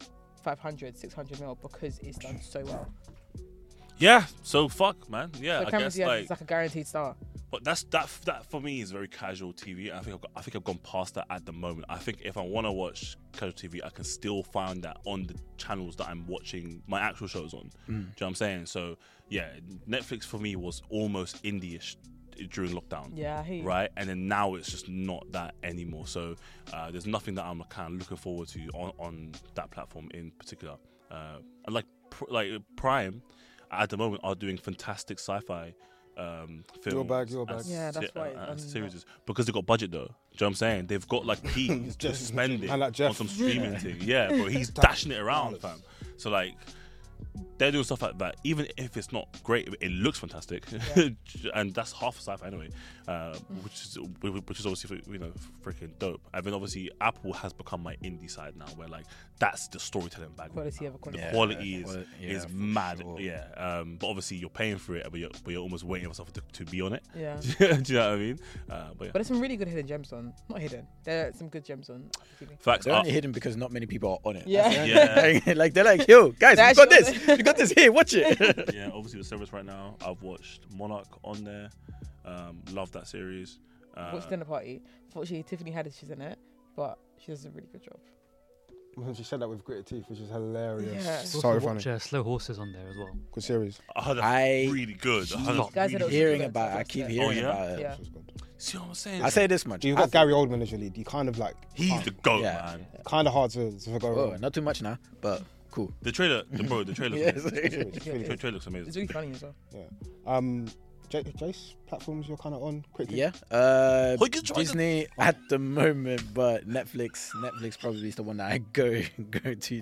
500, 600 mil because it's done so well.
Yeah, so fuck, man. Yeah,
So
I
Cameron
guess
Diaz
like,
is like a guaranteed star.
but that for me is very casual TV. I think I've gone past that at the moment. I think if I want to watch casual TV, I can still find that on the channels that I'm watching my actual shows on. Do you know what I'm saying? So yeah, Netflix for me was almost indie-ish during lockdown.
Yeah, I hear you.
Right, and then now it's just not that anymore. So there's nothing that I'm kind of looking forward to on that platform in particular. And like Prime at the moment are doing fantastic sci-fi films.
Your bag.
Yeah, that's why.
Series because they got budget though. Do you know what I'm saying? They've got like peas to spend it
And like Jeff.
on some streaming thing. Yeah, but he's dashing it around, fam. So like, they're doing stuff like that. Even if it's not great, it looks fantastic, and that's half sci-fi anyway, which is obviously freaking dope. And then obviously Apple has become my indie side now, where like that's the storytelling bag.
Quality over quantity.
The quality
Yeah,
is
for
mad.
sure.
Yeah, but obviously you're paying for it, but you're almost waiting for something to be on it.
Yeah.
Do you know what I mean? But yeah.
But there's some really good hidden gems on. Not hidden. There are some good gems on TV.
Facts.
They're only hidden because not many people are on it.
Yeah.
Yeah.
Like they're like, yo, guys,
They're
we got
actually
this. We got this here. Watch it.
Yeah, obviously the service right now. I've watched Monarch on there. Love that series.
Watch Dinner Party. Unfortunately, Tiffany Haddish is in it, but she does a really good job.
She said that with gritted teeth, which is hilarious.
Yeah.
Also
So funny.
watch Slow Horses on there as well.
Good series.
I heard that's
I
really good. I heard
Guys
that's
said
really
it was
hearing
good.
about it. I keep
Oh,
hearing
yeah?
about it.
Yeah.
See what I'm saying?
I say this much.
You've
I
got Gary Oldman as your lead. You kind of like
He's the goat,
Yeah.
man.
kind of hard to go
Oh,
wrong.
not too much now, but cool.
The trailer, the trailer.
Yes.
Looks amazing.
It's really
The
good.
trailer looks
It's
amazing.
really funny as well.
Yeah. Jace, platforms you're kind of on quickly.
Yeah.
Quick, it's
Disney at the moment, but Netflix probably is the one that I go to.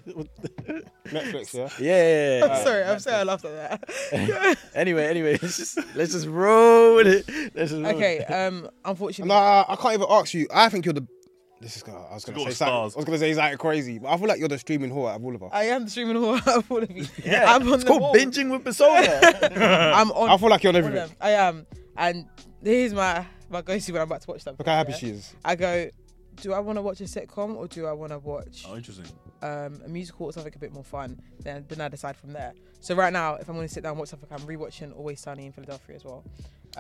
Netflix, yeah.
Yeah.
I'm sorry I laughed at that.
Anyway, let's just roll with it. Let's just roll.
Okay, unfortunately,
No, I can't even ask you. I think you're the. I was
Go
gonna
with
say something. I
stars.
was gonna say something crazy, but I feel like you're the streaming whore out of all of us.
I am the streaming whore of all of you.
Yeah,
I'm on
it's
the
called
wall.
binging with Persona.
I'm on.
I feel like you're on
all of
everything.
them. I am, and here's my go-to when I'm about to watch something.
Look how happy
yeah?
she is.
I go, do I want to watch a sitcom or do I want to watch
Oh, interesting.
a musical or something a bit more fun? Then I decide from there. So right now, if I'm going to sit down and watch something, I'm rewatching Always Sunny in Philadelphia as well.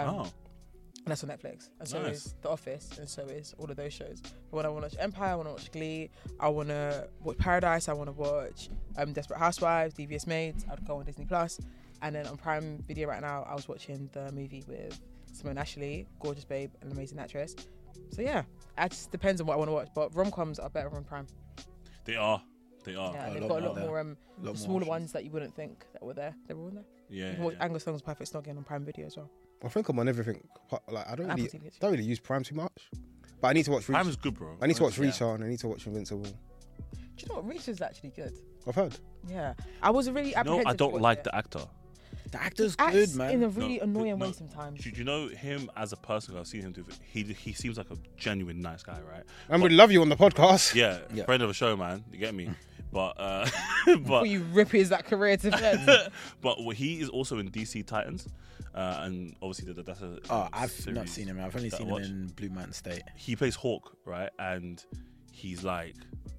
And that's on Netflix. And so
Nice.
is The Office, and so is all of those shows. But when I want to watch Empire, I want to watch Glee, I want to watch Paradise, I want to watch Desperate Housewives, Devious Maids, I'd go on Disney Plus. And then on Prime Video right now, I was watching the movie with Simone Ashley, gorgeous babe, an amazing actress. So yeah, it just depends on what I want to watch. But rom-coms are better on Prime.
They are.
Yeah,
a
they've
lot
got a
more
lot
there.
more
lot
the
more
smaller
options.
ones that you wouldn't think that were there. They were all there.
Yeah.
You can watch Angus Thong's Perfect Snogging on Prime Video as well.
I think I'm on everything. Like I don't
Apple
really,
TV.
don't really use Prime too much, but I need to watch.
Prime is good, bro.
I need to watch
Yeah.
Reach On. I need to watch Invincible.
Do you know what? Reach is actually good.
I've heard.
Yeah, I was really
No,
apprehensive.
I
to
don't
watch
like
it.
the actor.
The actor's
Acts
good, man.
in a really
No,
annoying
no.
way sometimes.
Do you know him as a person? I've seen him do. He seems like a genuine nice guy, right?
And we love you on the podcast.
Yeah,
Yeah.
friend of the show, man. You get me? But
Before
but
you rip his that career to shreds.
but he is also in DC Titans, and obviously that's a
Oh, I've
series
not seen him. I've only
that I
seen him
watched.
in Blue Mountain State.
He plays Hawk, right? And he's like,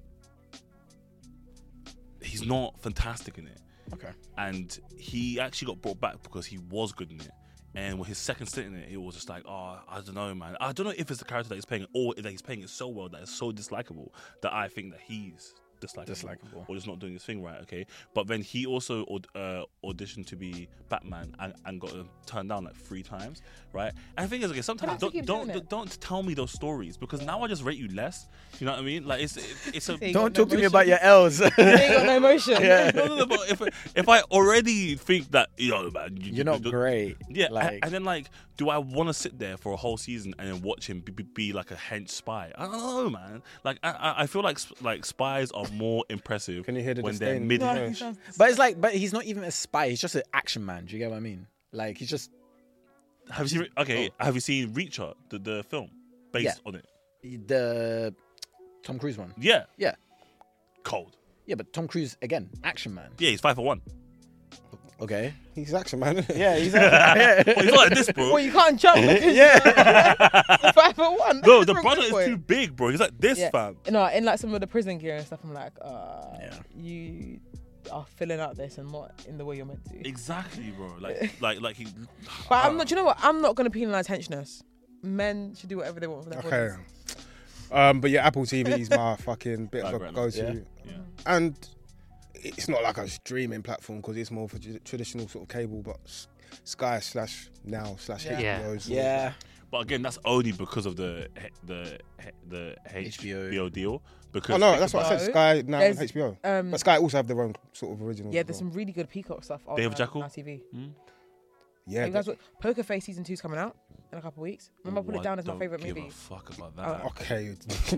he's not fantastic in it.
Okay.
And he actually got brought back because he was good in it. And with his second stint in it, it was just like, oh, I don't know, man. I don't know if it's the character that he's playing or that he's playing it so well that it's so dislikable that I think that he's dislikable. Or just not doing his thing right, okay? But then he also auditioned to be Batman and got turned down like 3 times, right? And the thing is, okay, sometimes
But he keeps doing it.
don't tell me those stories because now I just rate you less. You know what I mean? Like it's a
So you
Don't
got no
talk to me
emotion.
about your L's.
You ain't got no emotion.
Yeah.
no, but if I already think that man,
You're not great.
yeah,
Like,
and then like, do I want to sit there for a whole season and then watch him be like a hench spy? I don't know, man. Like I feel like spies are more impressive
Can you hear the
when they're
disdain?
mid.
No,
Yeah.
he sounds-
but it's like, but he's not even a spy. He's just an action man. Do you get what I mean? Like, he's just
Have you seen? Okay, have you seen Reacher, the film based on it?
the Tom Cruise one.
Yeah,
Yeah.
cold.
Yeah, but Tom Cruise again, action man.
Yeah, he's 5 for 1.
Okay.
He's action, man.
Yeah, he's yeah.
Well, he's not like this, bro.
Well, you can't jump because
Yeah.
you're 5'1".
No, the
That's
brother
a
is
good
too
point.
big, bro. He's like this,
Yeah.
fam.
No, in like some of the prison gear and stuff, I'm like,
Yeah.
you are filling out this and not in the way you're meant to.
Exactly, bro. Like he.
But I'm not. Do you know what? I'm not going to penalise henchness. Men should do whatever they want for their
Okay.
bodies.
But yeah, Apple TV is my fucking bit of a
Background.
go-to.
Yeah.
And it's not like a streaming platform because it's more for traditional sort of cable, but Sky / Now /
Yeah.
HBO.
Yeah.
But again, that's only because of the
HBO.
HBO deal. Because
Oh no, that's what I said.
No.
Sky Now and
There's,
HBO. But Sky also have their own sort of original.
Yeah, there's some really good Peacock stuff on
They have Jackal?
Now TV.
Yeah,
You guys, Poker Face season 2 is coming out in a couple of weeks. Remember, I put
Oh,
it down as my
don't
favorite
give
movie.
a fuck about
Oh,
that.
okay.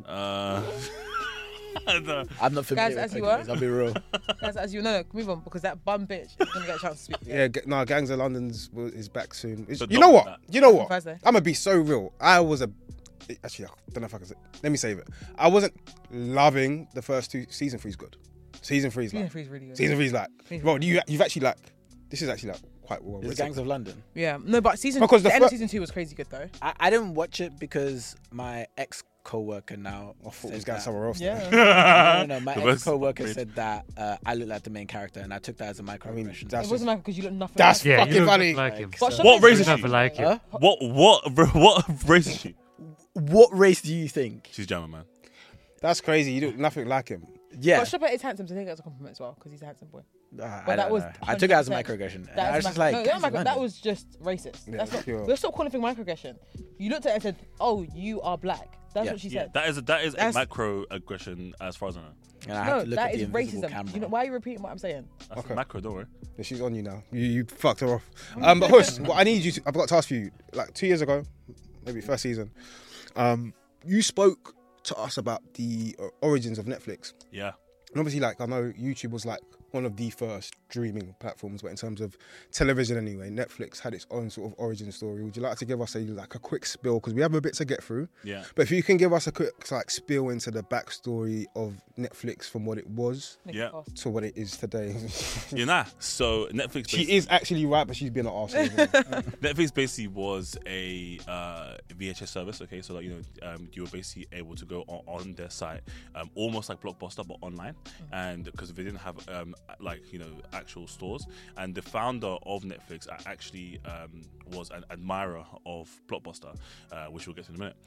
I'm not familiar
Guys, as
with
you
Pokemon,
were.
I'll be real.
Guys, as you know, move on because that bum bitch is gonna get a chance to speak.
Yeah, no, Gangs of London's is back soon.
But
You know
not
what?
that.
You know what?
Thursday.
I'm gonna be so real. Actually, I don't know if I can say. Let me save it. I wasn't loving the first 2. Season 3's good. Season 3's
Season
like.
3 is really good.
Season 3's like.
Season
Bro, you've actually like. This is actually like quite well.
It's
written.
Gangs of London.
Yeah, no, but
Because
the
the
end of
fir-
season 2 was crazy good though.
I didn't watch it because my ex co-worker now.
I thought it was
said
going
that-
somewhere else.
Yeah,
No, my
The
ex
best
co-worker
bridge.
said that I look like the main character, and I took that as a microaggression.
that's
it wasn't like because you look nothing.
That's
like
Yeah,
fucking
you look
funny.
like him.
But
So-
What
Shopify-
race is
Never
she?
like him.
Huh?
What race is she?
What race do you think?
She's German, man.
That's crazy. You look nothing like him.
Yeah.
But Shopper is handsome, so I think that's a compliment as well because he's a handsome boy.
I
that
don't
was
know. I took it as a
100%.
microaggression. And
That
I
is
was just
micro-
like,
no,
Gangs of
that
London.
was just racist.
Yeah,
That's not.
pure.
We'll stop calling things microaggression. You looked at it and said, "Oh, you are black." That's
Yeah.
what she
Yeah,
said.
that is a
That's-
microaggression as far as I know.
And I
No,
had to look
that
at the
is
invisible
racism.
camera.
You know, why are you repeating what I'm saying?
That's
Okay.
macro, don't worry.
Yeah, she's on you now. You fucked her off. But Hush, what I need you to, I've got a task for you. Like 2 years ago, maybe first season, you spoke to us about the origins of Netflix.
Yeah.
And obviously, like, I know YouTube was like one of the first streaming platforms, but in terms of television anyway, Netflix had its own sort of origin story. Would you like to give us a quick spill? Because we have a bit to get through.
Yeah.
But if you can give us a quick spill into the backstory of Netflix from what it was
Yeah.
to what it is today.
Yeah, nah. So Netflix.
She is actually right, but she's been an arsehole.
Netflix basically was a VHS service. Okay, so like you were basically able to go on their site, almost like Blockbuster but online, and because they didn't have actual stores, and the founder of Netflix actually was an admirer of Blockbuster, which we'll get to in a minute,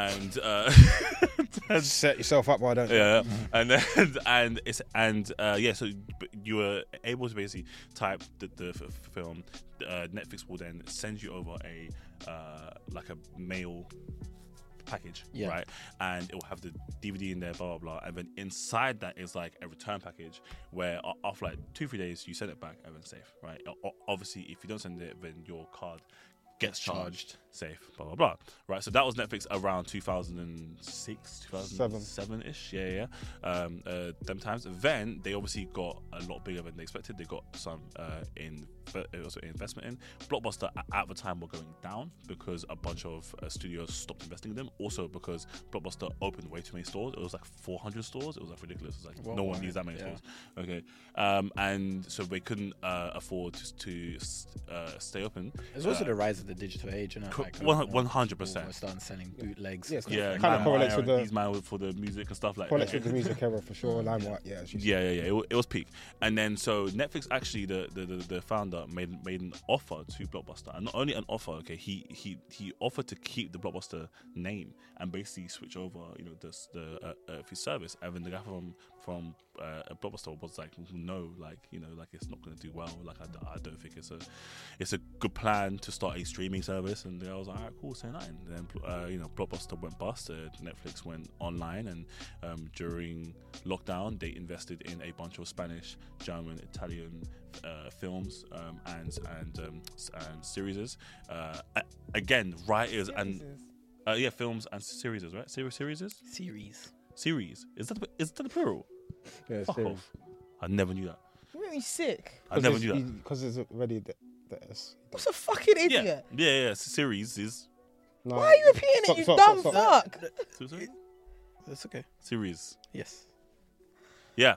and
Set yourself up, why don't you?
yeah, and then so you were able to basically type the film. Netflix will then send you over a mail package,
Yeah.
right? And it will have the DVD in there, blah blah blah, and then inside that is like a return package where after like 2-3 days you send it back and then safe, right? Obviously, if you don't send it, then your card gets charged. safe, blah blah blah. Right, so that was Netflix around 2006, 2007 ish. Yeah. Them times. Then they obviously got a lot bigger than they expected. They got some investment in. Blockbuster at the time were going down because a bunch of studios stopped investing in them. Also because Blockbuster opened way too many stores. It was like 400 stores. It was like ridiculous. It was like no one needs that many stores. Okay, and so they couldn't afford to stay open.
There's also the rise of the digital age, and like
100%.
We're starting selling bootlegs.
Yes,
Yeah,
kind of correlates with the
these man for the music and stuff like
correlates
that.
with the music era for sure. Limelight, yeah.
It was peak, and then so Netflix actually the founder made an offer to Blockbuster, and not only an offer. Okay, he offered to keep the Blockbuster name and basically switch over, his service. And then the guy from Blockbuster was like, no, it's not going to do well. Like I don't think it's a good plan to start a streaming service. And I was like, all right, cool, say nothing. Then Blockbuster went bust. Netflix went online, and during lockdown they invested in a bunch of Spanish, German, Italian films and series. Again, writers and films and series, right? Series. Is that the plural?
Yeah,
Fuck
series.
off. I never knew that.
You make me sick.
I never knew that.
Because it's already the S.
What's a fucking idiot?
Yeah. Series is
No,
Why are you repeating it, you dumb fuck?
That's okay.
series.
Yes.
Yeah,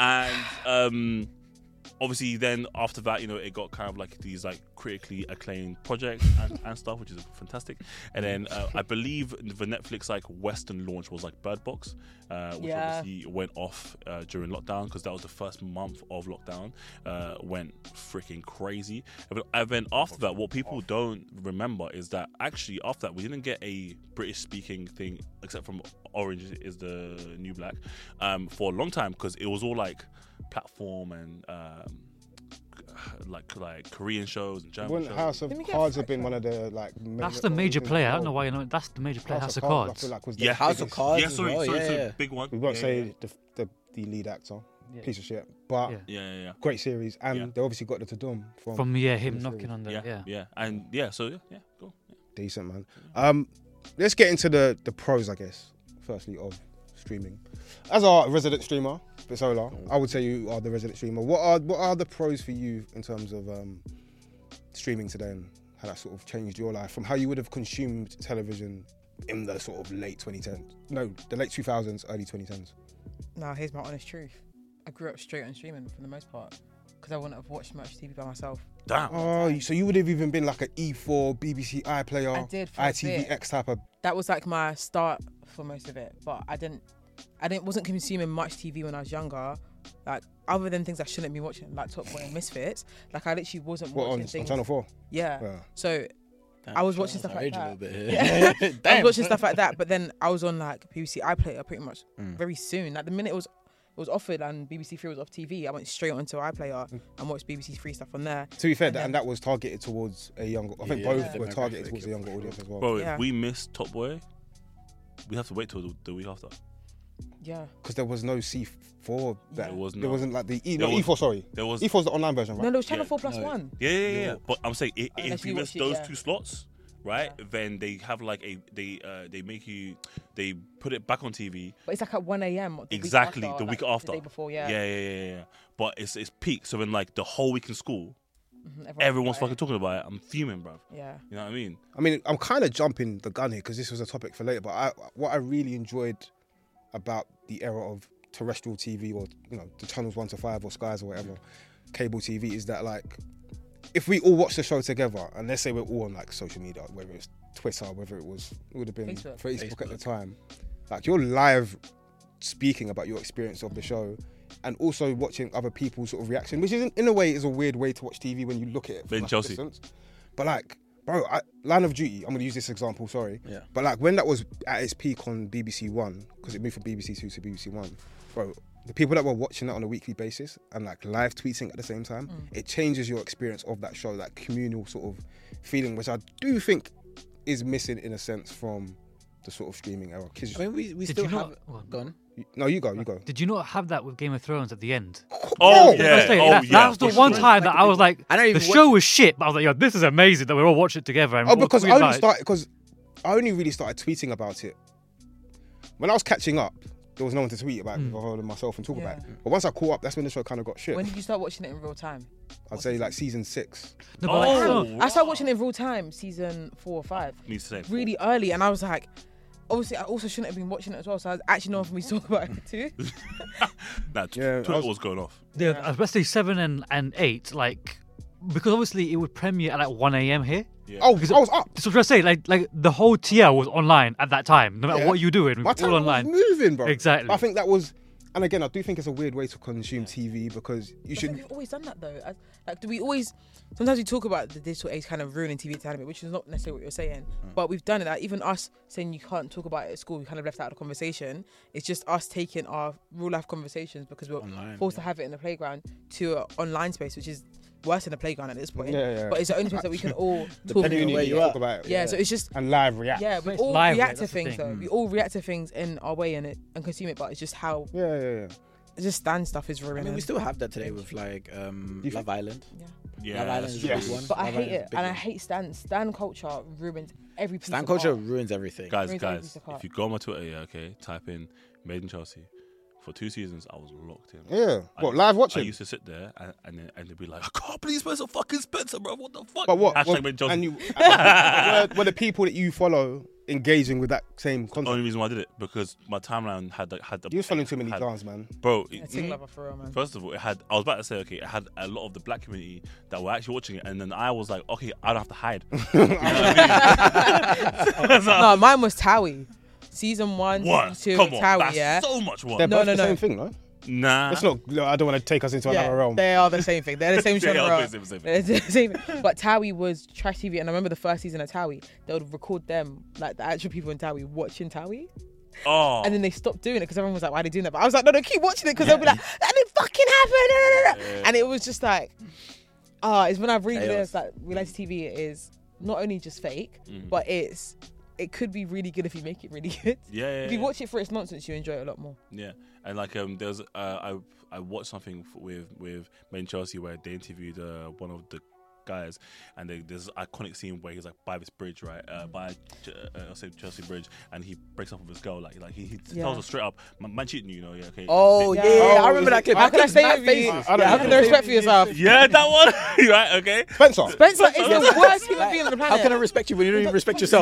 and obviously then after that, it got kind of like these like critically acclaimed projects and stuff, which is fantastic. And then I believe the Netflix like Western launch was like Bird Box, which obviously went off during lockdown because that was the first month of lockdown. Went freaking crazy. And then after that, what people don't remember is that actually after that we didn't get a British speaking thing except from Orange is the New Black for a long time because it was all like platform and like Korean shows and German
Wouldn't
shows.
House of Cards have been one of the like?
That's the major player. I don't know why you know. That's the major player. House of
I
Cards.
feel like was the
Yeah,
House of
biggest-
Cards.
Yeah,
as
sorry,
well,
so big one.
We won't
Yeah,
say the lead actor,
Yeah.
piece of shit, but
Yeah.
great series, and
Yeah.
they obviously got the Tadum from
From him
the
knocking
series.
on the
So cool. Yeah.
Decent, man. Let's get into the pros, I guess. Firstly, of streaming. As our resident streamer, Bisola, I would say you are the resident streamer. What are the pros for you in terms of streaming today and how that sort of changed your life from how you would have consumed television in the sort of late 2010s? No, the late 2000s, early 2010s.
Now, here's my honest truth. I grew up straight on streaming for the most part because I wouldn't have watched much TV by myself.
Damn.
Oh, so you would have even been like an E4, BBC iPlayer,
I did for a bit.
ITVX type of.
That was like my start for most of it, but I wasn't consuming much TV when I was younger. Like other than things I shouldn't be watching, like Top Boy and Misfits. Like I literally wasn't
What
watching
on
things.
Channel 4?
Yeah.
Yeah.
So I was watching stuff like that.
A little bit here.
Yeah. I
Damn.
was watching stuff like that, but then I was on like BBC iPlayer pretty much very soon. Like the minute it was offered and BBC Three was off TV, I went straight onto iPlayer and watched BBC Three stuff on there.
To be fair,
And
and that was targeted towards a younger. I think
Yeah,
both
yeah.
were targeted
Demographic,
towards a younger audience as well.
Bro,
Yeah.
if we miss Top Boy, we have to wait till the week after.
Yeah.
Because there was no C4.
There was
There
no-
wasn't like the
There was-
E4. Sorry,
There was
E4's the online version,
No,
right?
there was Channel
Yeah.
4 plus
No.
1.
Yeah. But I'm saying if
Unless
you
you
miss
watch it,
those
yeah.
two slots, right, then they have like they put it back on TV.
But it's like at 1 a.m.
Exactly, the week after.
The day before, yeah.
Yeah. But it's peak. So when like the whole week in school,
Mhm,
everyone's
got
fucking
it.
talking about it. I'm fuming, bruv.
Yeah.
You know what I mean?
I mean, I'm kind of jumping the gun here because this was a topic for later. But what I really enjoyed about the era of terrestrial TV, or the channels 1 to 5 or Skies or whatever, cable TV, is that like if we all watch the show together, and let's say we're all on like social media, whether it's Twitter, whether it would have been Facebook at the time, like you're live speaking about your experience of the show. And also watching other people's sort of reaction, which is in a way is a weird way to watch TV when you look at it from
Ben
like, a
Chelsea.
distance. But like, bro, Line of Duty, I'm going to use this example, sorry.
Yeah.
But like when that was at its peak on BBC One, because it moved from BBC Two to BBC One, bro, the people that were watching that on a weekly basis and like live tweeting at the same time, it changes your experience of that show, that communal sort of feeling, which I do think is missing in a sense from the sort of streaming era. Kids,
I mean, we
Did
still
you
have.
not? Well,
Go on.
no, you go.
Did you not have that with Game of Thrones at the end?
Oh,
Yeah.
yeah.
That's it.
Oh,
that,
yeah.
that was the
for
one
sure.
time that I was like,
I don't even
the
watch
show was shit, but I was like, yo, this is amazing that we're all watching it together. And
Oh,
we're all
because
talking
I
about it.
only really started tweeting about it when I was catching up. There was no one to tweet about it other than myself and talk
Yeah.
about it. But once I caught up, that's when the show kind of got shit.
When did you start watching it in real time?
I'd say like season 6.
No, but like,
Oh,
so-
I started watching it in real time, season 4 or 5,
Needs to say.
really early, and I was like, obviously, I also shouldn't have been watching it as well. So I was actually knowing for me to talk about it too.
Nah,
Yeah,
Twitter was going off.
yeah, I was about to say 7 and 8, like, because obviously it would premiere at like 1 a.m. here.
Yeah.
Oh, I was up.
That's what I was saying. Like the whole TL was online at that time. No matter
Yeah.
what you doing, we
My
were
time
all online.
was moving, bro.
Exactly.
I think that was, and again, I do think it's a weird way to consume TV because you
I think
should.
we've always done that though. Like, do we always? Sometimes we talk about the digital age kind of ruining TV entertainment, which is not necessarily what you're saying, but we've done it. Like, even us saying you can't talk about it at school, we kind of left out of the conversation. It's just us taking our real life conversations because we're
Online,
forced to have it in the playground to an online space, which is worse than a playground at this point.
Yeah.
But it's the only place that we can all talk
Depending on
about.
where you
talk
are.
about it.
Yeah, so it's just
And live react.
yeah, we
It's
all
live,
react to
that's the
things
thing.
though. We all react to things in our way and consume it, but it's just how
Yeah.
just Stan stuff is
I
ruining.
mean, we still have that today with like Love Island.
Yeah,
Love Island
that's
is
true.
a big one.
But I
Love
hate
Island is
it,
a big
and I
one.
hate Stan culture ruins every piece
Stan
of
culture
art.
ruins everything.
Guys,
Raise every piece of art.
if you go on my Twitter, yeah, okay, type in Made in Chelsea. For 2 seasons, I was locked in.
Yeah. What, live
I
watching?
used to sit there and they'd be like, I can't believe Spencer fucking Spencer, bro. What the fuck?
But what?
Hashtag Made in Chelsea.
And you, were the people that you follow engaging with that same content?
Only reason why I did it because my timeline had the
You was following too many
had-
guns, man.
bro.
Yeah, Ting Lover for real, man.
First of all, it had. I was about to say, okay, it had a lot of the black community that were actually watching it, and then I was like, okay, I don't have to hide.
No, mine was Towie. Season 1,
What?
season 2,
Come on,
Towie,
that's
yeah.
so much work.
They're
No,
both
no,
the
no.
same thing, no?
Nah,
It's not. I don't want to take us into another
Yeah,
realm.
they are the same thing. They're the same
They are
genre.
the same
They're the same. But Towie was trash TV, and I remember the first season of Towie. They would record them, like the actual people in Towie, watching Towie,
Oh,
and then they stopped doing it because everyone was like, "Why are they doing that?" But I was like, "No, keep watching it," because they'll be like, "That didn't fucking happen,"
Yeah.
and it was just like, it's when I've really
Chaos.
realized that reality TV is not only just fake, but it could be really good if you make it really good.
yeah.
If you watch it for its nonsense, you enjoy it a lot more.
Yeah, and like there's I watched something with Made in Chelsea where they interviewed one of the guys, and there's an iconic scene where he's like by this bridge, right, by say Chelsea Bridge, and he breaks up with his girl, like he tells her straight up, man cheating, you know, yeah, okay.
Oh
Yeah.
yeah, I remember that clip.
How can I
That
say
clip's
it?
mad faces.
I don't
How
know.
can I respect for yourself?
Yeah, that one, right? Okay.
Spencer.
Spencer is the worst human being on the planet.
How can I respect you when you don't even respect yourself?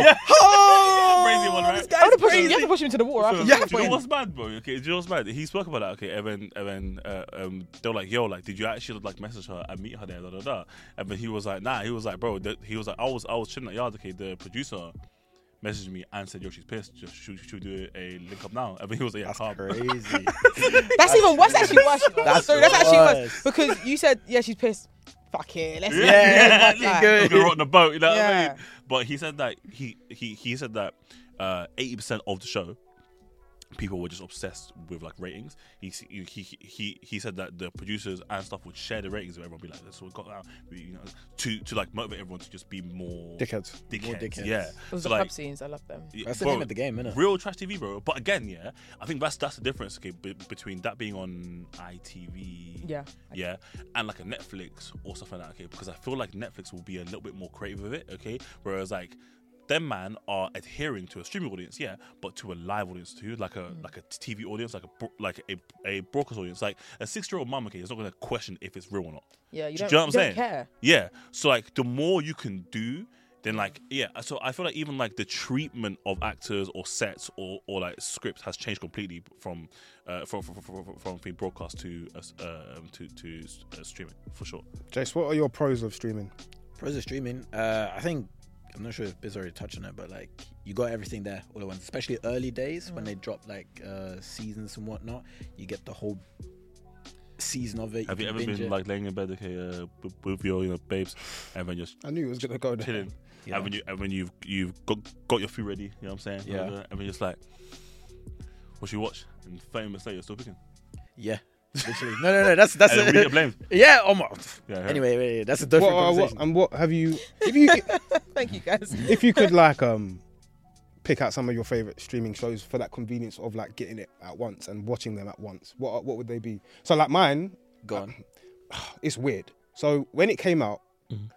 Crazy one, right?
I would have pushed him. You have to push him to the water.
So,
after
do you know what's mad, bro? Okay, do you know what's mad? He spoke about that. Okay, and then they were like, "Yo, like, did you actually like message her and meet her there?" Da da da. And then he was like, "Nah." He was like, "Bro," he was like, "I was chilling at yard." Okay, the producer messaged me and said, "Yo, she's pissed. Just should do a link up now." And then he was like, "Yeah,
That's
calm."
crazy.
That's even worse. That's actually worse.
That's
Sorry, that's actually worse
worse.
because you said, "Yeah, she's pissed." Fuck it. Let's
Yeah,
Like,
good.
Go on the boat, you know what I
Yeah.
mean? But he said that he said that 80% of the show, people were just obsessed with like ratings. He said that the producers and stuff would share the ratings, and everyone would be like, "That's what we got now," you know, to like motivate everyone to just be more
Dickheads.
More dickheads.
Yeah,
Those
so
are
like
pub scenes. I love them.
That's the
bro,
name of the game, innit?
real trash TV, bro. But again, yeah, I think that's the difference, okay, between that being on ITV,
Yeah.
and like a Netflix or stuff like that, okay, because I feel like Netflix will be a little bit more creative with it, okay, whereas like them man are adhering to a streaming audience, yeah, but to a live audience too, like a TV audience, like a broadcast audience, like a 6-year-old mum, okay, is not going to question if it's real or not.
Yeah. You
Do you
don't,
know what I'm
you
saying?
don't care.
Yeah, so like the more you can do, then like yeah, so I feel like even like the treatment of actors or sets or like scripts has changed completely from being broadcast to streaming for sure.
Jace, what are your pros of streaming?
Pros of streaming, I think, I'm not sure if Biz already touched on it, but like you got everything there all at once, especially early days when they drop like seasons and whatnot. You get the whole season of it.
Have you
can
ever
binge
been
it.
like laying in bed, okay, with your babes, and then just
I knew it was gonna go there.
chilling,
Yeah.
and when you've got your food ready, you know what I'm saying?
Yeah.
And then just like, what should you watch? And 30 minutes later, you're still picking.
Yeah, literally. No. That's
And we get blamed.
yeah. Almost.
Yeah, yeah.
Anyway, that's a different conversation.
And what have you? If you
Thank you, guys.
if you could like pick out some of your favorite streaming shows for that convenience of like getting it at once and watching them at once, what would they be? So like mine,
Go on.
it's weird. So when it came out,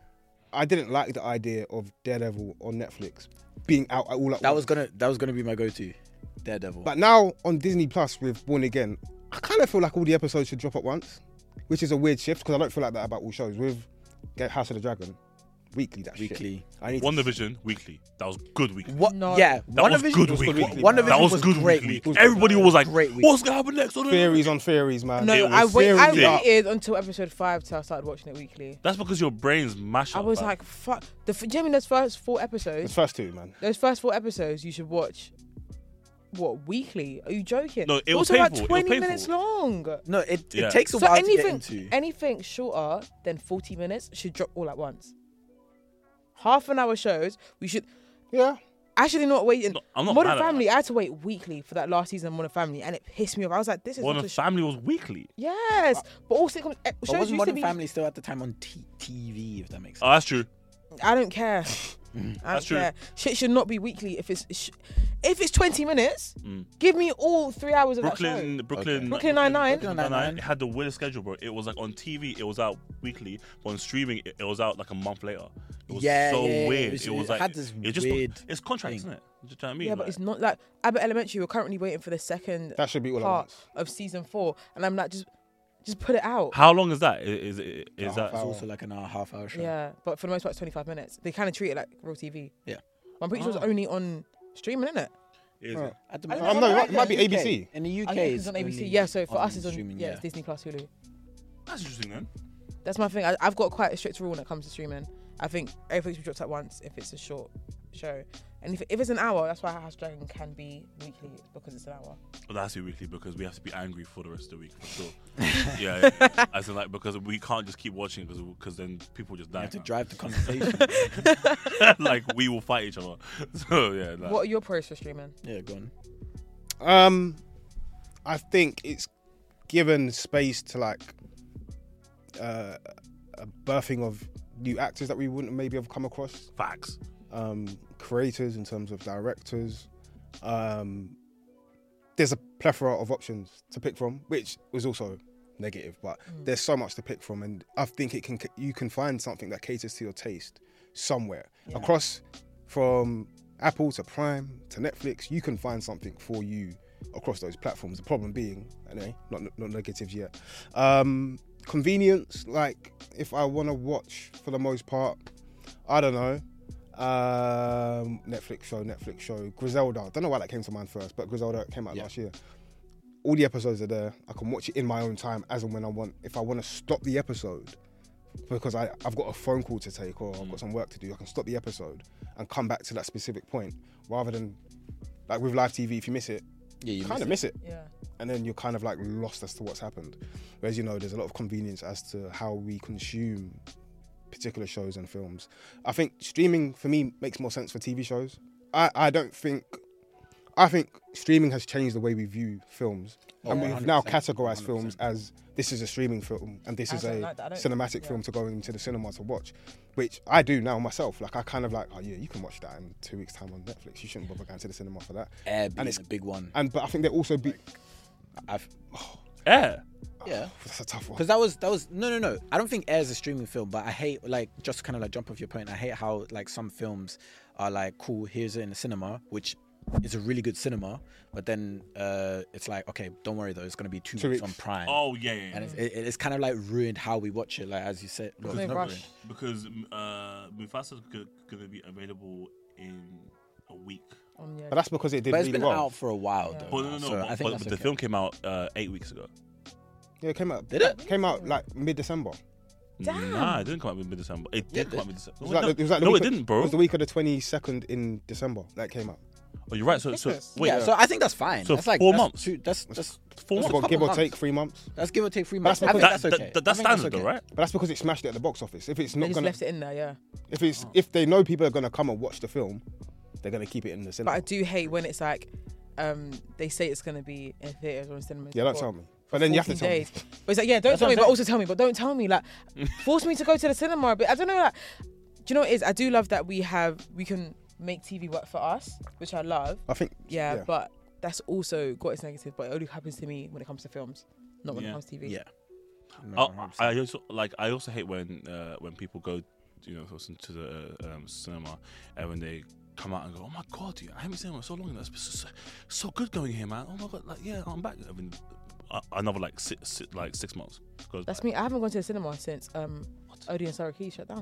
I didn't like the idea of Daredevil on Netflix being out all at
That
once.
was gonna be my go-to. Daredevil.
But now on Disney Plus with Born Again, I kind of feel like all the episodes should drop at once, which is a weird shift because I don't feel like that about all shows. With House of the Dragon, weekly, that's shit.
Weekly.
I need
One Division weekly. That was good weekly.
What?
No.
Yeah.
That was good
was
weekly.
weekly.
WandaVision
That was good
great
weekly.
weekly.
Everybody was like,
Great weekly.
"What's gonna happen next?"
theories on theories, man.
No,
It
I
was
seriously-
waited until episode 5 till I started watching it weekly.
That's because your brain's mashed
I
up.
was
fam.
like, fuck. Do you mean those first 4
The
episodes?
first two, man.
Those first 4 episodes you should watch. What, weekly? Are you joking?
No, it
They're
was
also
painful.
about
It was
20 minutes
painful.
long.
No, it
Yeah.
takes a
So
while to get
anything,
into.
anything shorter than 40 minutes should drop all at once. Half an hour shows, we should
Yeah.
actually not waiting.
No, I'm not
Modern
mad at
Family, I had to wait weekly for that last season of Modern Family, and it pissed me off. I was like, this is
Modern
not a
Family was weekly.
Yes, but all sitcoms,
But
shows
wasn't
used to
Modern
be.
Family still at the time on TV? If that makes sense.
Oh, that's true.
I don't care. I don't
That's true.
care. Shit should not be weekly. If it's 20 minutes,
Mm.
give me all 3 hours of that
Brooklyn
Brooklyn Nine-Nine.
Brooklyn Nine-Nine.
It had the weirdest schedule, bro. It was like on TV, it was out weekly, but on streaming, it was out like a month later. It was so weird. It was like
had this
it just
weird.
it's contracts,
thing.
isn't it? Do you know what I mean?
Yeah, but
Like,
it's not like Abbott Elementary. We're currently waiting for the second
That should be all at
part
once.
of season 4, and I'm like, just put it out.
how long is that? Is
Half
that?
It's
hour.
also like an hour, half-hour show.
Yeah, but for the most part, it's 25 minutes. They kind of treat it like real TV.
Yeah.
I'm pretty sure it's only on streaming, isn't it?
Is
Oh.
it?
At the
I don't
moment-
know,
no, it might be
in the
ABC.
In the UK,
I think it's on ABC. Yeah, so for us, it's on
streaming.
it's Disney Plus, Hulu.
That's interesting, then.
That's my thing. I've got quite a strict rule when it comes to streaming. I think everything should be dropped at once if it's a short show. And if it's an hour, that's why House of Dragon can be weekly, because it's an hour.
But that's it weekly because we have to be angry for the rest of the week for sure. yeah, as in like because we can't just keep watching because then people just
You
die.
have to
fam.
drive the conversation.
Like we will fight each other. So yeah, like,
What are your pros for streaming?
Yeah, go on.
I think it's given space to like a birthing of new actors that we wouldn't maybe have come across.
facts.
Creators in terms of directors. There's a plethora of options to pick from, which was also negative, but there's so much to pick from, and I think you can find something that caters to your taste somewhere across, from Apple to Prime to Netflix. You can find something for you across those platforms. The problem being, anyway, not negatives yet. Convenience, like if I want to watch for the most part, I don't know. Netflix show. Griselda. I don't know why that came to mind first, but Griselda came out last year. All the episodes are there. I can watch it in my own time as and when I want. If I want to stop the episode because I've got a phone call to take or I've got some work to do, I can stop the episode and come back to that specific point, rather than like with live TV, if you miss it,
You
kind of miss it.
Yeah.
And then you're kind of like lost as to what's happened. Whereas, there's a lot of convenience as to how we consume particular shows and films. I think streaming for me makes more sense for TV shows. I think streaming has changed the way we view films. And we've now
100%,
categorized films as this is a streaming film and this is
don't
a
like that. I don't-
cinematic film to go into the cinema to watch, which I do now myself. Like I kind of like, oh yeah, you can watch that in 2 weeks' time on Netflix. You shouldn't bother going to the cinema for that.
Air being
it's-
a big one.
But I think they're also
Yeah.
Yeah.
that's a tough one.
Because that was no. I don't think Air is a streaming film, but I hate, like, just to kind of like jump off your point, I hate how like some films are like, cool, here's it in the cinema, which is a really good cinema, but then it's like, okay, don't worry though, it's gonna be 2
2
weeks
weeks.
on Prime.
Oh yeah.
And it's kind of like ruined how we watch it, like as you said.
There's
Well,
no
not
rush.
ruined.
Because Mufasa's going to be available in a week.
But that's because it did
But it's
really
been
well.
out for a while
Yeah.
though.
But no,
So I think
but
that's
the
okay.
film came out 8 weeks ago.
Yeah, it came out.
Did it?
Came out like mid-December.
Damn.
Nah, it didn't come out in mid-December. It
Yeah,
did come out mid-December.
It was like the
No,
week
it
of-
didn't, bro.
It was the week of the 22nd in December that came out.
Oh, you're right. So
Christmas.
wait.
Yeah, so I think that's fine.
So
that's like
4
that's
months.
That's
4
that's
That's
months.
what, give or
months.
take 3 months.
Let's give or take 3
That's
months. I think
because-
that's okay.
That's
I think
standard, though,
okay.
right?
But that's because it smashed it at the box office. If it's
They
not
just
gonna,
left it in there, yeah.
if they know people are gonna come and watch the film, they're gonna keep it in the
But
cinema.
I do hate when it's like, they say it's gonna be in theaters or in cinemas.
Yeah, don't
for
tell me. But then you have to
14
tell
days.
me.
But it's like, yeah, don't
That's
tell
what
me,
I'm
but
saying.
also tell me. But don't tell me, like, force me to go to the cinema. But I don't know, like, do you know what it is? I do love that we can make TV work for us, which I love.
I think.
Yeah, but that's also got its negative. But it only happens to me when it comes to films, not when it
Yeah.
comes to TV.
Yeah.
I also hate when people go, to the cinema, and when they come out and go, oh my god, dude, I haven't seen him in so long. That's so good going here, man. Oh my god, like yeah, I'm back. I mean, another like 6 months goes.
That's
by.
me. I haven't gone to the cinema since Odie and Sarah Key shut down.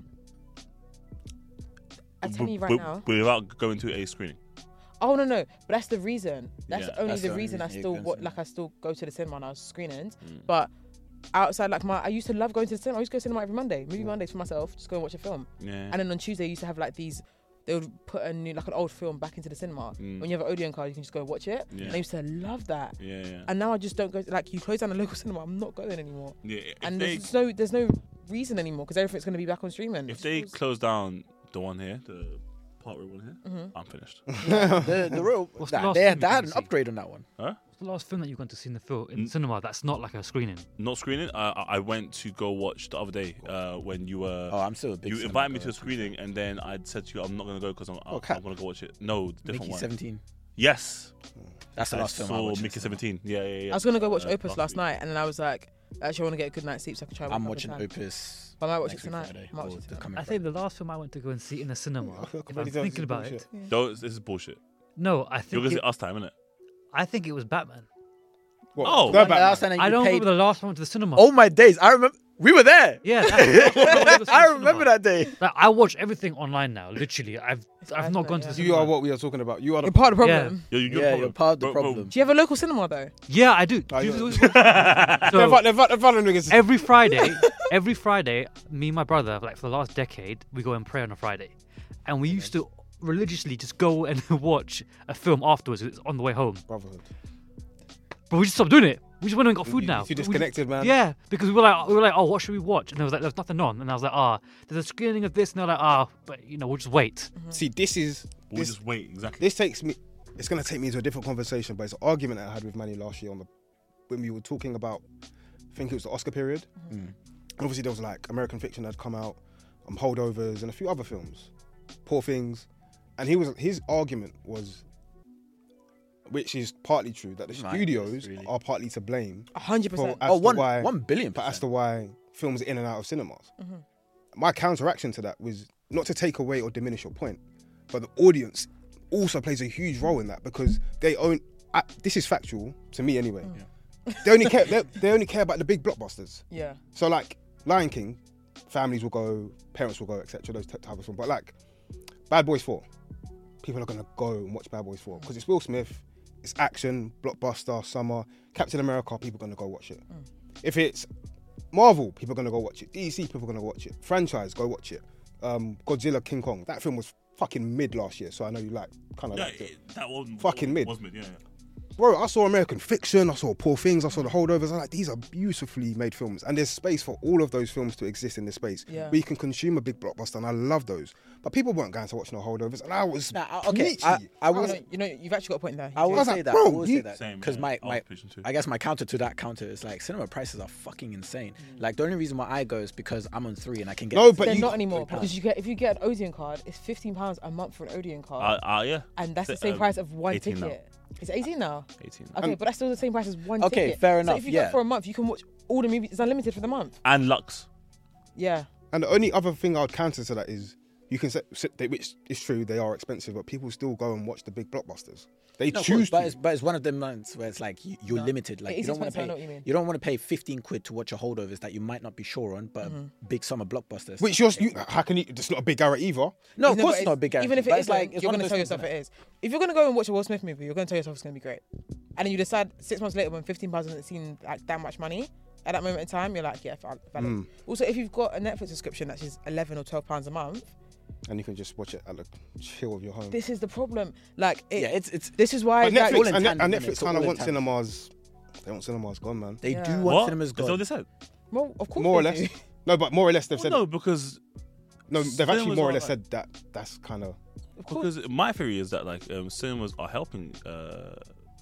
I'm telling you right now.
Without going to a screening.
Oh no, but that's the reason. That's
Yeah,
only
that's
the
the only
reason I
reason
still
you go to
I still go to the cinema and I was screenings.
Mm.
But outside, I used to love going to the cinema. I used to go to the cinema every Monday, movie Mondays for myself, just go and watch a film.
Yeah.
And then on Tuesday, I used to have like these. They would put a new, like an old film back into the cinema.
Mm.
When you have an Odeon card, you can just go watch it.
Yeah.
And I used to love that.
Yeah.
And now I just don't go. Like you close down the local cinema, I'm not going anymore.
Yeah.
And there's no reason anymore because everything's going to be back on streaming.
If they close down the one here, the Park Road one here,
Mm-hmm.
I'm finished.
The real.
What's the
They
last
had
film you
an
see?
upgrade on that one.
What's the last film that you've gone to see in the cinema that's not like a screening?
Not screening. I went to go watch the other day when you were.
Oh, I'm still a big.
You
cinema
invited me to
goer.
a screening, and then I said to you, I'm not going to go because I'm
Cap.
going to go watch it. No, different
Mickey
one.
17.
Yes.
That's the
I
last film I
saw
watched.
Mickey 17. Yeah.
I was going to go watch Opus
last
last
week.
night, and then I was like, actually, I want to get a good night's sleep so I can try. and
I'm
wake up
watching
in time.
Opus.
But I might watch
next
it
week
tonight.
Friday,
I might watch
or
it
the
tonight.
coming
I think the last film I went to go and see in the cinema,
I feel like
if
I've
I'm
already done
thinking about
bullshit.
it,
This is bullshit.
no, I
You're
think
going to see Us Time, innit?
I think it was Batman.
What?
Oh.
Go
The
back.
last time that
I
you
don't
paid.
remember the last time I went to the cinema.
Oh my days! I remember. We were there.
Yeah, that's the last time I've ever seen
I
the
remember
cinema.
that day.
Like, I watch everything online now. Literally, I've not gone to the
yeah.
cinema.
You are what we are talking about. You are the
You're part of the problem.
Yeah.
You're part of the problem.
Do you have a local cinema though?
Yeah, I do.
Oh, yeah.
So,
They're violent niggas.
every Friday, me and my brother, like for the last decade, we go and pray on a Friday, and we used to religiously just go and watch a film afterwards on the way home.
Brotherhood.
But we just stopped doing it. We just went and got food now.
You disconnected, man.
Yeah, because we were like, oh, what should we watch? And there was nothing on, and I was like, there's a screening of this, and they're like, but we'll just wait.
See,
We'll just wait, exactly.
This takes me. It's gonna take me into a different conversation, but it's an argument that I had with Manny last year when we were talking about. I think it was the Oscar period. And obviously there was like American Fiction had come out, Holdovers, and a few other films, Poor Things, and his argument was, which is partly true, that the studios
really.
are partly to blame
100%.
as to
1 billion.
but as to why films are in and out of cinemas. My counteraction to that was not to take away or diminish your point, but the audience also plays a huge role in that because they own. This is factual to me anyway. They only care. They only care about the big blockbusters.
Yeah.
So like Lion King, families will go, parents will go, etc. Those type of films. But like Bad Boys 4, people are gonna go and watch Bad Boys 4 because it's Will Smith, it's action, blockbuster, summer. Captain America, people are gonna go watch it. If it's Marvel, people are gonna go watch it. DC, people are gonna watch it. Franchise, go watch it. Godzilla, King Kong. That film was fucking mid last year, so I know you kind of liked it.
That one
Fucking mid.
Was mid, yeah.
Bro, I saw American Fiction, I saw Poor Things, I saw The Holdovers. I'm like, these are beautifully made films. And there's space for all of those films to exist in this space.
Yeah.
Where you can consume a big blockbuster, and I love those. But people weren't going to watch No Holdovers, and I was
okay,
preachy.
I will.
You've actually got a point there.
I will
was
say
like,
that.
bro,
I will say
you-
that
Same,
because
yeah.
my
I was preaching too.
I guess my counter to that counter is like cinema prices are fucking insane. Like the only reason why I go is because I'm on 3 and I can get.
No, but
They're
you-
not anymore
£3.
because if you get an Odeon card, it's £15 a month for an Odeon card,
Yeah.
and that's the
So,
same price of one
18
ticket.
now.
It's 18 now.
18.
Okay, but that's still the same price as one
Okay,
ticket.
fair
So
enough,
if you
yeah.
go for a month, you can watch all the movies. It's unlimited for the month.
And Lux.
Yeah.
And the only other thing I would counter to that is you can say, which is true, they are expensive, but people still go and watch the big blockbusters. They
No, of
choose
course,
to.
but it's one of them months where it's like you're limited. Like
It
you
is
don't want to
expensive, I
pay.
know what you mean.
You don't want to pay 15 quid to watch a Holdovers that you might not be sure on, but a big summer blockbusters.
Which how can you? It's not a big Garrett either.
no, of
No,
course
but
it's not a big guarantee.
Even if it
but
is,
it's like
you're going to tell yourself it is. If you're going to go and watch a Will Smith movie, you're going to tell yourself it's going to be great. And then you decide 6 months later when £15 doesn't seem like that much money, at that moment in time, you're like, yeah, valid. Also, if you've got a Netflix subscription that's just £11 or £12 a month,
And you can just watch it at the chill of your home.
this is the problem. Like,
Yeah, it's.
this is why.
But
like,
Netflix,
all in
and
tandem,
Netflix
innit? It's
kind
all
of
in
want
tandem.
cinemas. They want cinemas gone, man.
They
Yeah.
do want
What?
cinemas
Is that what
gone.
they said?
well, of course,
More or
they
less.
do.
No, but more or less they've said.
No, because
No, they've actually
cinemas
more or
are
less
like-
said that. That's kind of.
Of course.
because my theory is that like cinemas are helping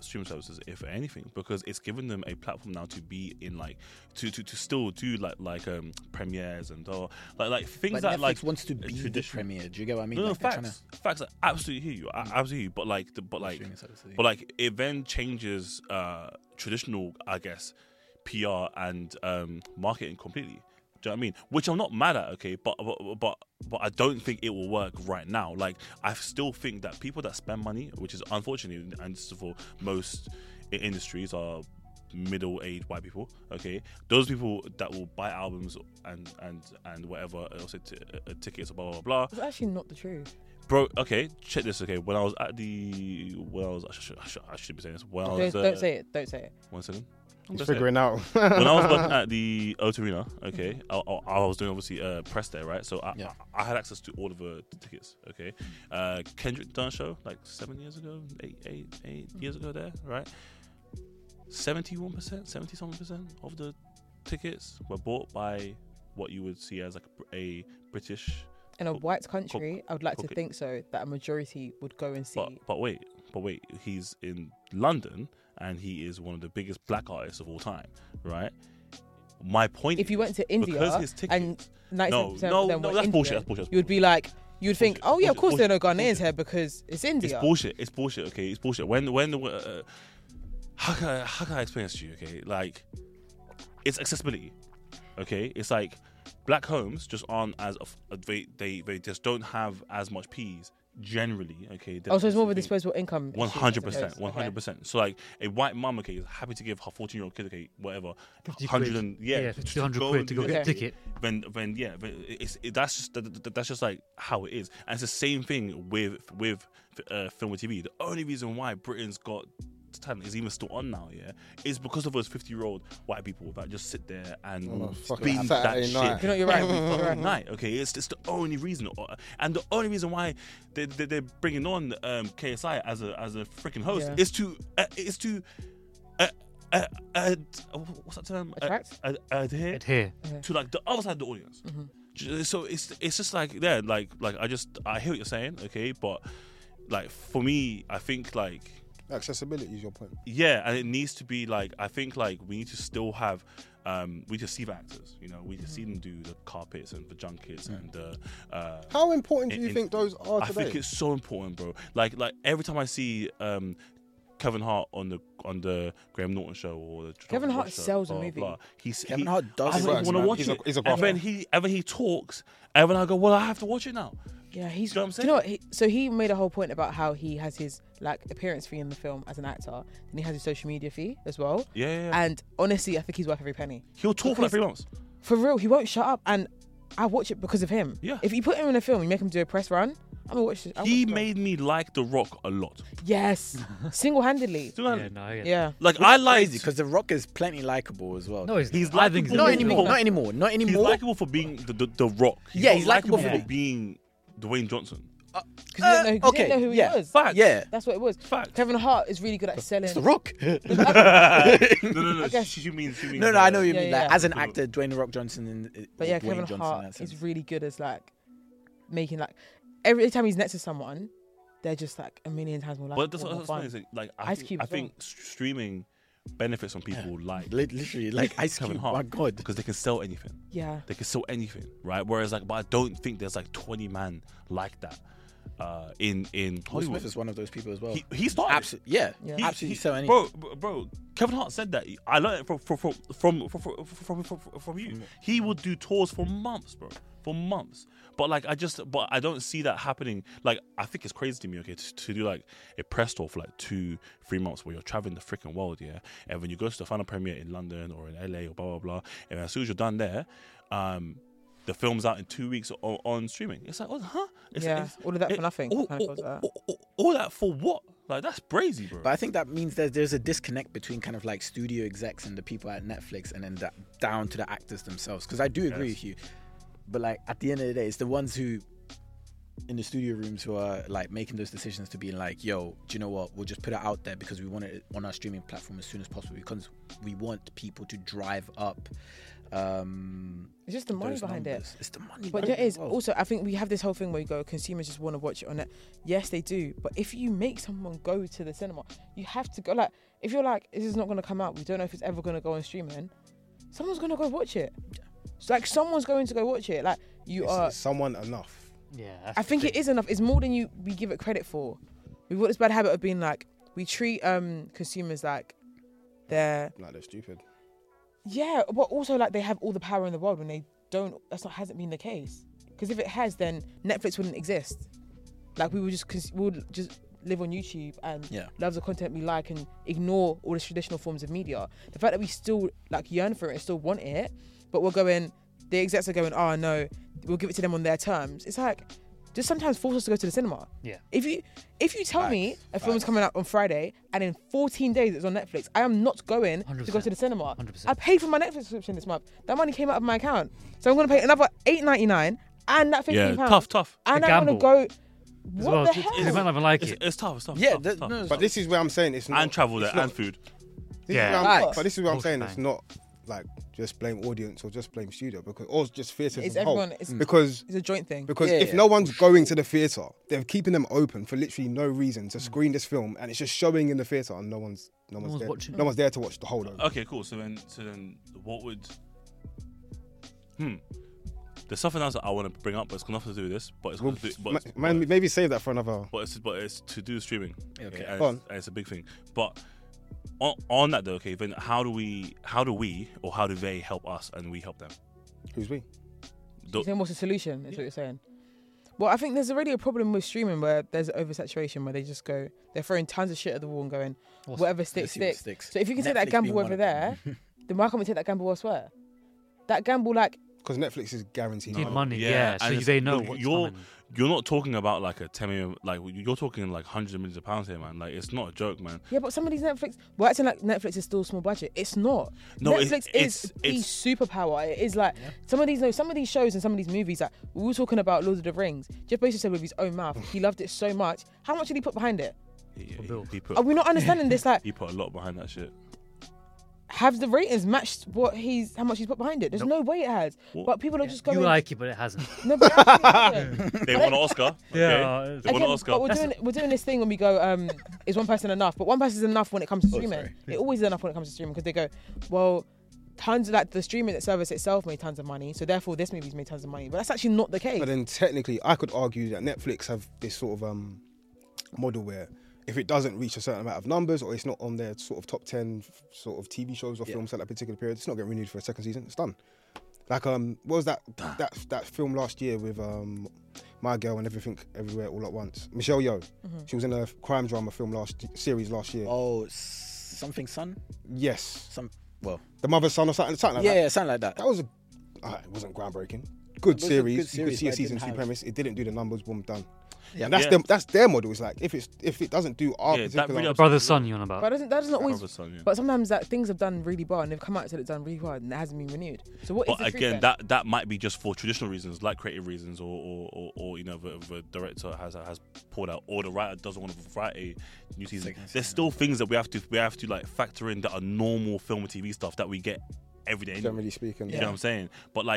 streaming services, if anything, because it's given them a platform now to be in like to still do like premieres and like things
But
that
Netflix
like
wants to be the
traditional-
premiere. Do you get what I mean?
No,
Like, they're trying
facts. I absolutely hear you. I absolutely hear you. But like,
streaming services, yeah.
but like, it then changes traditional, I guess, PR and marketing completely. Do you know what I mean? Which I'm not mad at, okay, but I don't think it will work right now. Like, I still think that people that spend money, which is unfortunately, and this is for most industries, are middle-aged white people. Okay, those people that will buy albums and whatever else, tickets, blah blah blah.
It's actually not the truth.
Bro, okay, check this. Okay, when I was at the, I should be saying this. When I was,
Don't say it. Don't say it.
1 second.
He's
Just say it.
figuring out.
When I was working at the O2 Arena, okay, I was doing obviously press there, right? So I had access to all of the tickets, okay. Kendrick done a show like 7 years ago, 8 years ago there, right? 70-something% of the tickets were bought by what you would see as like a British.
In a white country, I would like to
okay.
think so that a majority would go and see.
But wait, he's in London and he is one of the biggest black artists of all time, right? My point
If you went to India
because his tickets,
and 97%
no,
of them
no,
were
that's
Indian,
bullshit. That's bullshit.
you would be like, you would think,
Bullshit,
oh yeah, of course
bullshit,
there are no Ghanaians
bullshit.
here because it's India.
It's bullshit. Okay, it's bullshit. When how can I explain this to you? Okay, like, it's accessibility. Okay, it's like black homes just aren't as they just don't have as much P's generally. Okay.
Oh, so it's more of a disposable income.
100%, 100%. So like a white mum, okay, is happy to give her 14-year-old kid, okay, whatever,
50
100
quid.
and
Yeah, 200 quid to go get a ticket.
Then that's just like how it is, and it's the same thing with film and TV. The only reason why Britain's got talent is even still on now, yeah, is because of those 50-year-old white people that just sit there and binge that
Saturday
shit
night.
You know, you're right.
every
You're
fucking
right.
night. Okay, it's the only reason, and the only reason why they're bringing on KSI as a freaking host
Yeah.
is to what's that term?
Attract?
Adhere
Adhere.
to like the other side of the audience. So it's just like like I hear what you're saying, okay, but like for me, I think like.
Accessibility is your point.
Yeah, and it needs to be like, I think like we need to still have we just see the actors, you know, we just see them do the carpets and the junkets and the
How important do you think those are
I
today?
think it's so important, bro. Like every time I see Kevin Hart on the Graham Norton show or the
Kevin
Jonathan
Hart
Ross show,
sells a
blah,
movie.
blah,
Kevin Hart does
I
it.
want to
man.
watch
He's
it.
a
And then he talks, and then I go, well, I have to watch it now.
Yeah, he's.
Do you know what I'm
Do you know what? So he made a whole point about how he has his like appearance fee in the film as an actor, and he has his social media fee as well.
Yeah.
And honestly, I think he's worth every penny.
He'll talk for like 3 months.
For real, he won't shut up, and I watch it because of him.
Yeah.
If you put him in a film, you make him do a press run, I'm gonna watch it.
He made me like The Rock a lot.
Yes, single-handedly.
Yeah, no, I get it.
Yeah.
Like I like
because The Rock is plenty likable as well.
No,
He's
I think
likable.
he's
not anymore. Not
He's
anymore.
likable for being the Rock.
Yeah,
not
he's likable
for
for
being Dwayne Johnson.
Because you didn't know who he was.
Fact.
Yeah.
That's what it was.
Fact.
Kevin Hart is really good at selling.
It's The Rock.
No.
I guess-
She means.
No, I know what you
Yeah,
mean.
yeah.
Like, as an actor, Dwayne The Rock Johnson and
But yeah,
Dwayne
Kevin
Johnson,
Hart
that's
is
him.
really good as like making like every time he's next to someone, they're just like a million times more like.
But that's what I'm saying. Like
Ice Cube
I
as well.
think streaming benefits from people like
Literally, like Ice
Kevin
Cube.
Hart.
My God.
because they can sell anything.
Yeah.
They can sell anything, right? Whereas like, but I don't think there's like 20 man like that in
Will
Hollywood.
Smith is one of those people as well.
He started.
Absolutely, yeah,
Yeah.
absolutely. So anything.
Bro, Kevin Hart said that. I learned it from you. He would do tours for months, bro, for months. But like, I don't see that happening. Like, I think it's crazy to me, okay, to do like a press tour for like 2-3 months where you're traveling the freaking world, yeah, and when you go to the final premiere in London or in LA or blah blah blah, and as soon as you're done there, the film's out in 2 weeks on streaming. It's like, oh, huh?
All of that for nothing. Kind of goes like that.
All that for what? Like, that's crazy, bro.
But I think that means there's a disconnect between kind of like studio execs and the people at Netflix, and then down to the actors themselves. Because I do agree with you, but like at the end of the day, it's the ones who in the studio rooms who are like making those decisions to be like, yo, do you know what? We'll just put it out there because we want it on our streaming platform as soon as possible because we want people to drive up
It's just the money
those
behind
numbers.
it.
It's the money.
But
behind
it is
as well.
also, I think we have this whole thing where you go, consumers just want to watch it on it. Yes, they do. But if you make someone go to the cinema, you have to go. Like, if you're like, this is not going to come out, we don't know if it's ever going to go on streaming, someone's going to go watch it. It's like, someone's going to go watch it. Like,
Is someone enough?
Yeah,
I think it is enough. It's more than we give it credit for. We've got this bad habit of being like, we treat consumers like they're
stupid.
yeah, but also like they have all the power in the world when they don't. Hasn't been the case. Because if it has, then Netflix wouldn't exist. Like we would just live on YouTube and love the content we like and ignore all the traditional forms of media. The fact that we still like yearn for it and still want it, but the execs are going, oh no, we'll give it to them on their terms. It's like, just sometimes force us to go to the cinema.
Yeah.
If you tell me a film's coming out on Friday and in 14 days it's on Netflix, I am not going to go to the cinema.
100%.
I paid for my Netflix subscription this month. That money came out of my account. So I'm going to pay another $8.99 and that £15.
Yeah, tough.
And
It's a
I'm going to go,
As
what
well,
the
they
hell?
might not even like it.
It's tough.
Yeah,
tough.
no,
But this is where I'm saying it's not.
And travel there
it's not-
and food.
Yeah.
But this is what I'm
Both
saying.
fine.
It's not like just blame audience or just blame studio or just theatres
It's
as a whole.
everyone. It's
Because
a joint thing.
if no one's going to the theatre, they're keeping them open for literally no reason to screen this film, and it's just showing in the theatre, and no one's there.
watching.
No one's there to watch the whole.
Okay, cool. So then, what would? There's something else that I want to bring up, but it's got nothing to do with this. But it's got to do,
Maybe save that for another.
but it's to do with streaming.
Okay.
and
Go on.
it's a big thing. But on that though, okay, then how do we or how do they help us and we help them?
Who's we?
Then what's the solution? Is what you're saying. Well, I think there's already a problem with streaming where there's oversaturation where they're throwing tons of shit at the wall and going, whatever sticks. So if you can take that
Netflix
gamble
being one
over
of
there,
them.
then why can't we take that gamble elsewhere? That gamble, like,
Because Netflix is guaranteed.
Need money, yeah. So
and
they know
look,
what's
you're
coming.
you're not talking about like a 10 million, like you're talking like hundreds of millions of pounds here, man. Like it's not a joke, man.
yeah, but some of these we're acting like Netflix is still small budget. It's not.
No,
Netflix is the superpower. It is like some of these shows and some of these movies. Like we were talking about Lord of the Rings. Jeff Bezos said with his own mouth, he loved it so much. How much did he put behind it?
He put
Are we not understanding this? Like,
he put a lot behind that shit.
have the ratings matched how much he's put behind it? There's no way it has.
What?
But people are just going.
You like it, but it hasn't.
No, but it actually hasn't.
They won an Oscar. Okay?
Yeah,
They won an
Again,
Oscar.
but we're doing this thing when we go, is one person enough? But one person is enough when it comes to streaming.
sorry.
It always is enough when it comes to streaming because they go, well, tons of like the streaming service itself made tons of money, so therefore this movie's made tons of money. But that's actually not the case.
But then technically, I could argue that Netflix have this sort of model where if it doesn't reach a certain amount of numbers or it's not on their sort of top 10 sort of TV shows or films at that particular period, it's not getting renewed for a second season. It's done. Like what was that film last year with My Girl and Everything Everywhere All at Once? Michelle Yeoh.
Mm-hmm.
She was in a crime drama film series last year.
Oh, something son?
Yes.
Well,
The Mother's Son or something like that.
yeah, something like that.
That was it wasn't groundbreaking. Good
It was a
series.
good
You could
series,
see a
but it
season
didn't
2
have-
premise. It didn't do the numbers. Boom, done.
Yeah.
And that's their model. It's like if it doesn't do our
Yeah, that
particular.
really
Brother's son, you on about?
But that doesn't always.
Brother's son, yeah.
But sometimes that things have done really well and they've come out and said it's done really well and it hasn't been renewed. So what is
But
the truth
again,
then?
that might be just for traditional reasons, like creative reasons, or you know, the director has pulled out, or the writer doesn't want to write a new season.
Second
There's still things that we have to like factor in that are normal film and TV stuff that we get every day. Anyway.
Generally speaking,
You know what I'm saying? But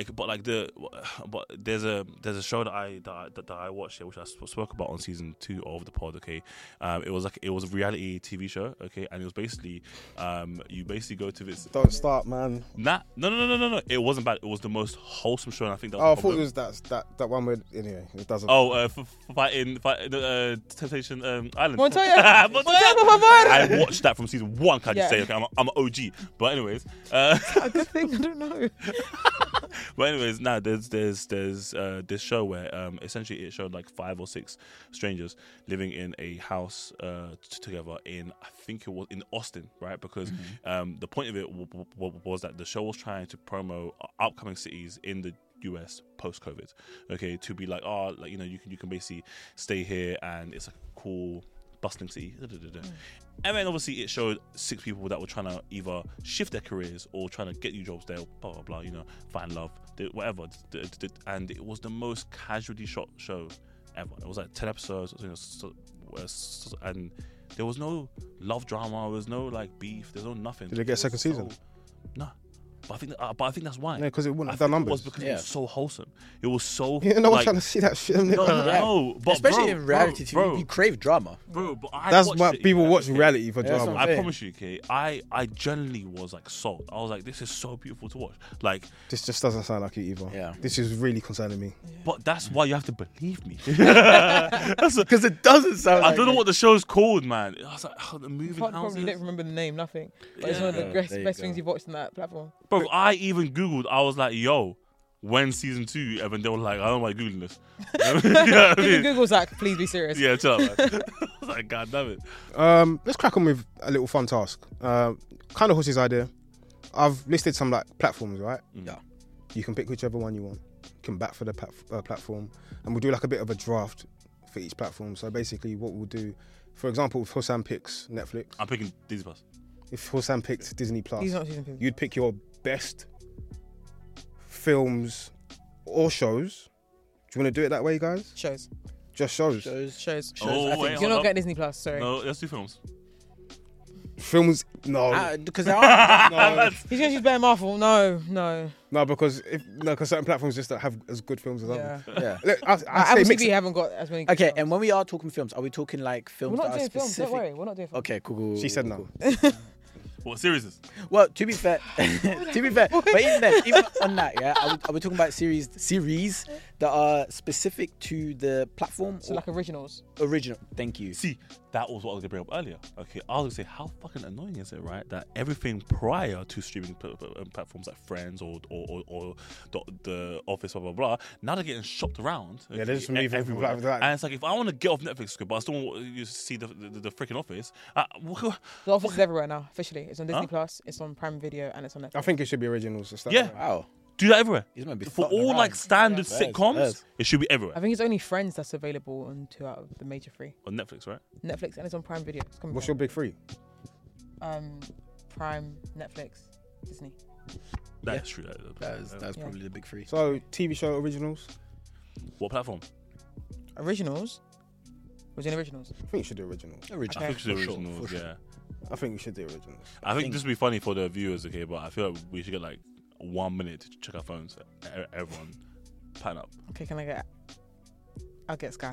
there's a show that I watched here, which I spoke about on season 2 of the pod. Okay, it was a reality TV show. Okay, and it was basically you basically go to this.
Don't start, man.
No. It wasn't bad. It was the most wholesome show, and I think that was
Oh, I
the
thought
problem.
it was that one where anyway it doesn't.
Oh, fighting Temptation Island.
Montoya!
Montoya!
Montoya!
I watched that from season 1. Can I just
Yeah.
say? Okay, I'm an OG. But anyways,
A good thing, I don't know.
but anyways, now there's this show where essentially it showed like 5 or 6 strangers living in a house together in, I think it was in Austin, right? Because the point of it was that the show was trying to promo upcoming cities in the US post COVID, okay, to be like, oh, like, you know, you can basically stay here and it's like a cool bustling city. And then obviously it showed 6 people that were trying to either shift their careers or trying to get new jobs there, blah blah blah, you know, find love, whatever. And it was the most casually shot show ever. It was like 10 episodes, you know, and there was no love drama, there was no like beef, there's no nothing.
Did they get a second season?
No. But I think that's why.
Yeah, because it wouldn't
I
have done
think it was
numbers.
because it was so wholesome. It was so.
Yeah, no one's
like,
trying to see that shit.
no, but
Especially
bro,
in reality TV,
bro,
you crave drama.
bro. But I
That's
watched
why
it,
people
yeah,
watch
okay.
reality for
Yeah, that's
drama.
what I'm
I
saying.
promise you, okay. I genuinely was like sold. I was like, this is so beautiful to watch. Like,
This just doesn't sound like it either.
Yeah.
This is really concerning me.
but that's why you have to believe me.
Because it doesn't sound
I
like
don't know
it.
what the show's called, man. I was like, oh, the moving
Probably
houses.
don't remember the name, nothing. But it's one of the
Yeah,
best,
there you
best
go.
things you've watched on that platform.
Bro, I even Googled, I was like, yo, when season 2? And then they were like, I don't know why you're Googling this. You know what I mean?
Google's like, please be serious.
Yeah, chill out, man. I was like, God damn it.
Let's crack on with a little fun task. Kind of Huss's idea. I've listed some like platforms, right?
Yeah.
You can pick whichever one you want. You can bat for the platform, and we'll do like a bit of a draft for each platform. So basically, what we'll do, for example, if Hussam picks Netflix,
I'm picking Disney Plus.
if Hussam picked Disney Plus,
He's not choosing people.
you'd pick your best films or shows. Do you want to do it that way, guys?
Shows.
Just shows.
Shows.
Oh,
I think
wait,
You're
hold
not
up.
getting Disney Plus, sorry.
No, let's do films.
Films? No,
Because there are.
no,
He's going to choose Bear Marvel. No.
no, because certain platforms just don't have as good films as
Yeah.
others.
Yeah.
Look, I
Apple
say mix
TV
it.
haven't got as many.
Okay,
films.
and when we are talking films, are we talking like
we're
films
not
that are
doing films.
specific?
Don't worry, we're not doing films.
Okay, cool.
She said no.
What series is?
Well, to be fair, but even then, even on that, yeah, are we talking about series that are specific to the platform
So
or
like originals.
original? Thank you.
See, that was what I was going to bring up earlier. Okay, I was going to say, how fucking annoying is it, right? That everything prior to streaming platforms like Friends or the Office, blah, blah, blah, now they're getting shopped around.
Yeah, they're just moving from
everywhere.
platform to that.
And it's like, if I want to get off Netflix, but I still want to see the freaking Office,
The Office is everywhere now, officially. It's on Disney
Huh?
Plus, it's on Prime Video, and it's on Netflix.
I think it should be originals. Just that
Yeah.
way.
Wow.
do that everywhere.
These might be
For
fucking
all
around.
like standard
Yes,
sitcoms,
yes.
it should be everywhere.
I think it's only Friends that's available on 2 out of the major 3.
On Netflix, right?
Netflix, and it's on Prime Video. It's coming
What's your big three?
Prime, Netflix, Disney.
That's true.
That's
Yeah.
probably the big three.
So TV show originals.
What platform?
Originals? Was it originals?
I think you should do originals.
I
Original.
think it's the
for sure,
originals,
for sure.
yeah.
I think we should do originals.
I think this would be funny for the viewers, okay, but I feel like we should get like 1 minute to check our phones. Everyone, pattern up.
Okay, can I get? I'll get Sky.